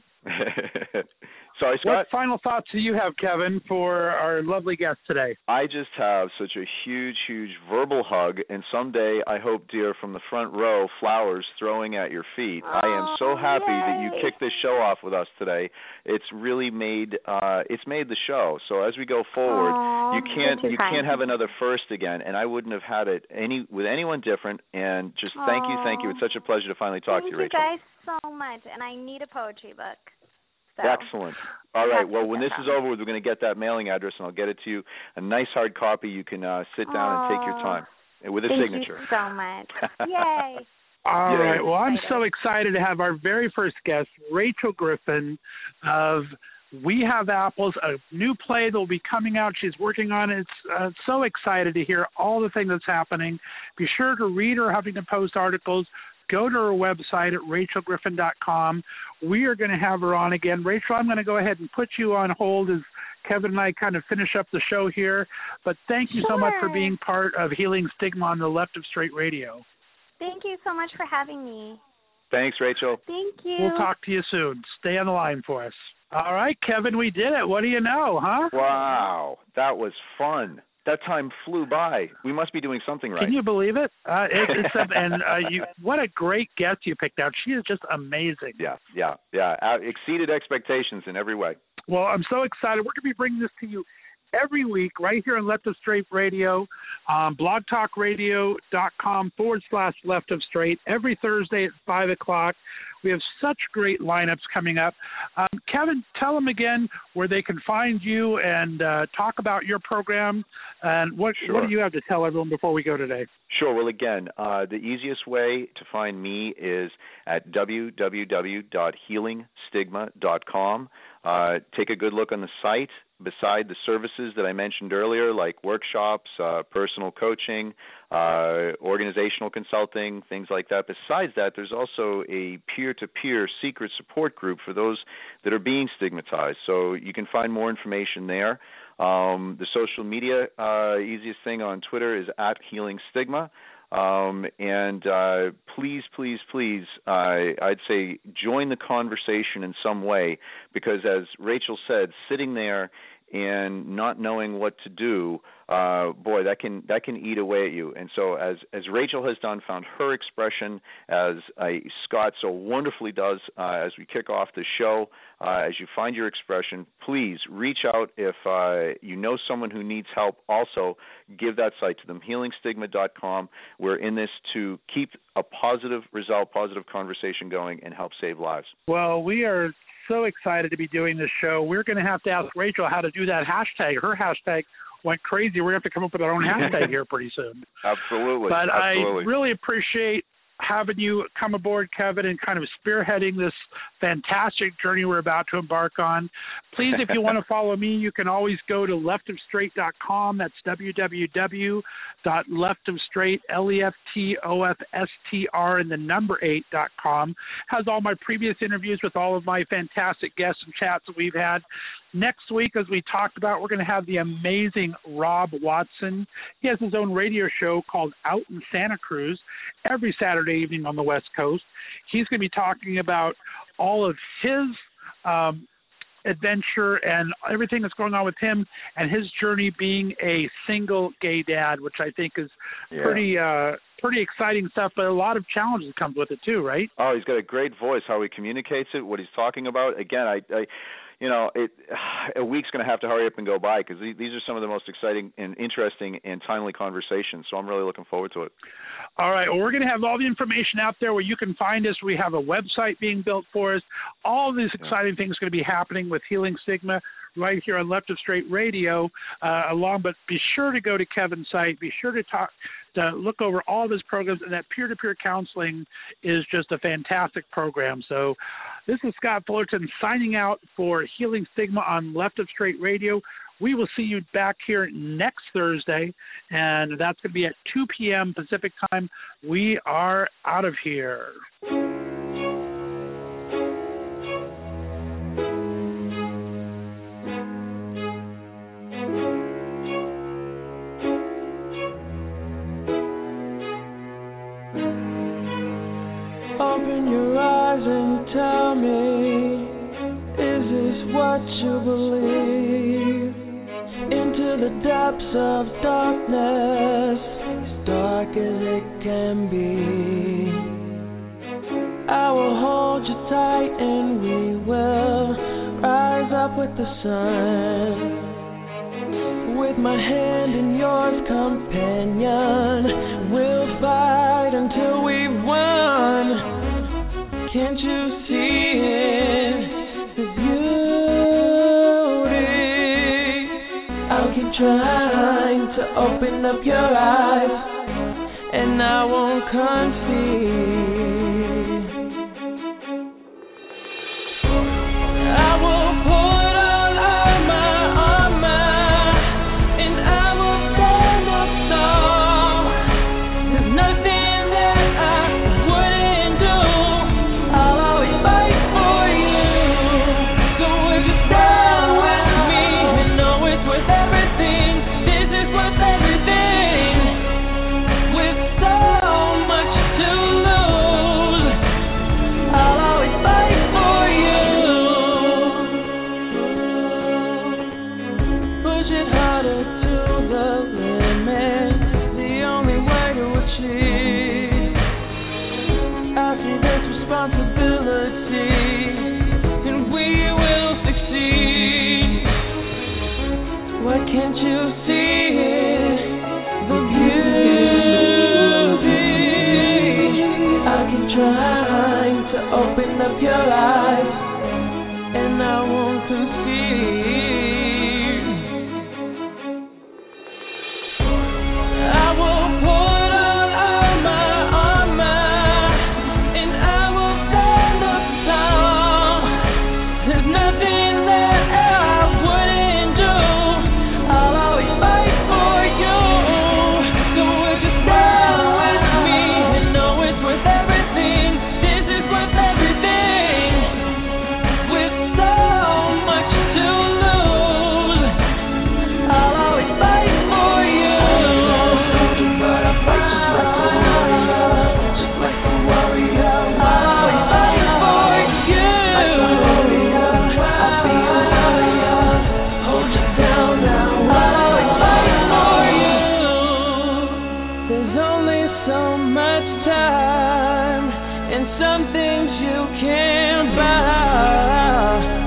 Sorry, Scott? What final thoughts do you have, Kevin, for our lovely guest today? I just have such a huge, huge verbal hug, and someday I hope, dear, from the front row, flowers throwing at your feet. Oh, I am so happy yay. that you kicked this show off with us today. It's really made uh, it's made the show. So as we go forward, oh, you can't you kind. can't have another first again, and I wouldn't have had it any with anyone different. And just oh, thank you, thank you. It's such a pleasure to finally talk thank to you, Rachel. Thank you guys so much, and I need a poetry book. So. Excellent. All right. Well, when this is over, we're going to get that mailing address, and I'll get it to you. A nice hard copy. You can uh, sit down Aww. and take your time with a Thank signature. Thank you so much. Yay. All Yay. right. Well, I'm so excited to have our very first guest, Rachel Griffin of We Have Apples, a new play that will be coming out. She's working on it. It's uh, so excited to hear all the things that's happening. Be sure to read her Huffington Post articles. Go to her website at rachel griffin dot com. We are going to have her on again. Rachel, I'm going to go ahead and put you on hold as Kevin and I kind of finish up the show here. But thank you sure. so much for being part of Healing Stigma on the Left of Straight Radio. Thank you so much for having me. Thanks, Rachel. Thank you. We'll talk to you soon. Stay on the line for us. All right, Kevin, we did it. What do you know, huh? Wow. That was fun. That time flew by. We must be doing something right. Can you believe it? Uh, it it's a, and uh, you, what a great guest you picked out. She is just amazing. Yeah, yeah, yeah. Uh, exceeded expectations in every way. Well, I'm so excited. We're going to be bringing this to you every week right here on Left of Straight Radio, um, blogtalkradio.com forward slash Left of Straight, every Thursday at five o'clock. We have such great lineups coming up. Um, Kevin, tell them again where they can find you and uh, talk about your program. And what, sure. what do you have to tell everyone before we go today? Sure. Well, again, uh, the easiest way to find me is at w w w dot healing stigma dot com. Uh, take a good look on the site. Beside the services that I mentioned earlier, like workshops, uh, personal coaching, uh, organizational consulting, things like that, besides that, there's also a peer-to-peer secret support group for those that are being stigmatized. So you can find more information there. Um, the social media, uh, easiest thing on Twitter is at Healing Stigma. Um, and uh, please, please, please, uh, I'd say join the conversation in some way, because as Rachel said, sitting there and not knowing what to do, uh, boy, that can that can eat away at you. And so as as Rachel has done, found her expression, as uh, Scott so wonderfully does uh, as we kick off the show, uh, as you find your expression, please reach out if uh, you know someone who needs help. Also, give that site to them, healing stigma dot com. We're in this to keep a positive result, positive conversation going and help save lives. Well, we are so excited to be doing this show. We're going to have to ask Rachel how to do that hashtag. Her hashtag went crazy. We're going to have to come up with our own hashtag here pretty soon. Absolutely. But Absolutely. I really appreciate having you come aboard, Kevin, and kind of spearheading this fantastic journey we're about to embark on. Please, if you want to follow me, you can always go to left of straight dot com. That's w w w dot left of straight, L E F T O F S T R, and the number eight dot com. Has all my previous interviews with all of my fantastic guests and chats that we've had. Next week, as we talked about, we're going to have the amazing Rob Watson. He has his own radio show called Out in Santa Cruz every Saturday evening on the West Coast. He's going to be talking about all of his um, adventure and everything that's going on with him and his journey being a single gay dad, which I think is yeah. pretty uh, pretty exciting stuff, but a lot of challenges comes with it too, right? Oh, he's got a great voice, how he communicates it, what he's talking about. Again, I, I you know, it, a week's going to have to hurry up and go by, because these are some of the most exciting and interesting and timely conversations, so I'm really looking forward to it. All right. Well, we're going to have all the information out there where you can find us. We have a website being built for us. All these exciting things are going to be happening with Healing Stigma right here on Left of Straight Radio uh, along. But be sure to go to Kevin's site. Be sure to talk, to look over all of his programs. And that peer-to-peer counseling is just a fantastic program. So this is Scott Fullerton signing out for Healing Stigma on Left of Straight Radio. We will see you back here next Thursday, and that's going to be at two p.m. Pacific time. We are out of here. believe into the depths of darkness, as dark as it can be. I will hold you tight and we will rise up with the sun. With my hand in yours, companion, we'll fight until we've won. Can't you see it? The beauty. I'll keep trying to open up your eyes, and I won't concede. Open up your eyes, and I won't concede. I will put on all my armor, and I will stand up tall. There's nothing that I wouldn't do. I'll always fight for you. So if you stand with me and know it's worth everything, this is worth everything. With so much to lose, I'll always fight for you. But I fight just like a warrior. I'll always fight for you. Like a warrior, I'll be a warrior. Hold you down now. I'll always fight for you. There's only so much time, and some things you can't buy.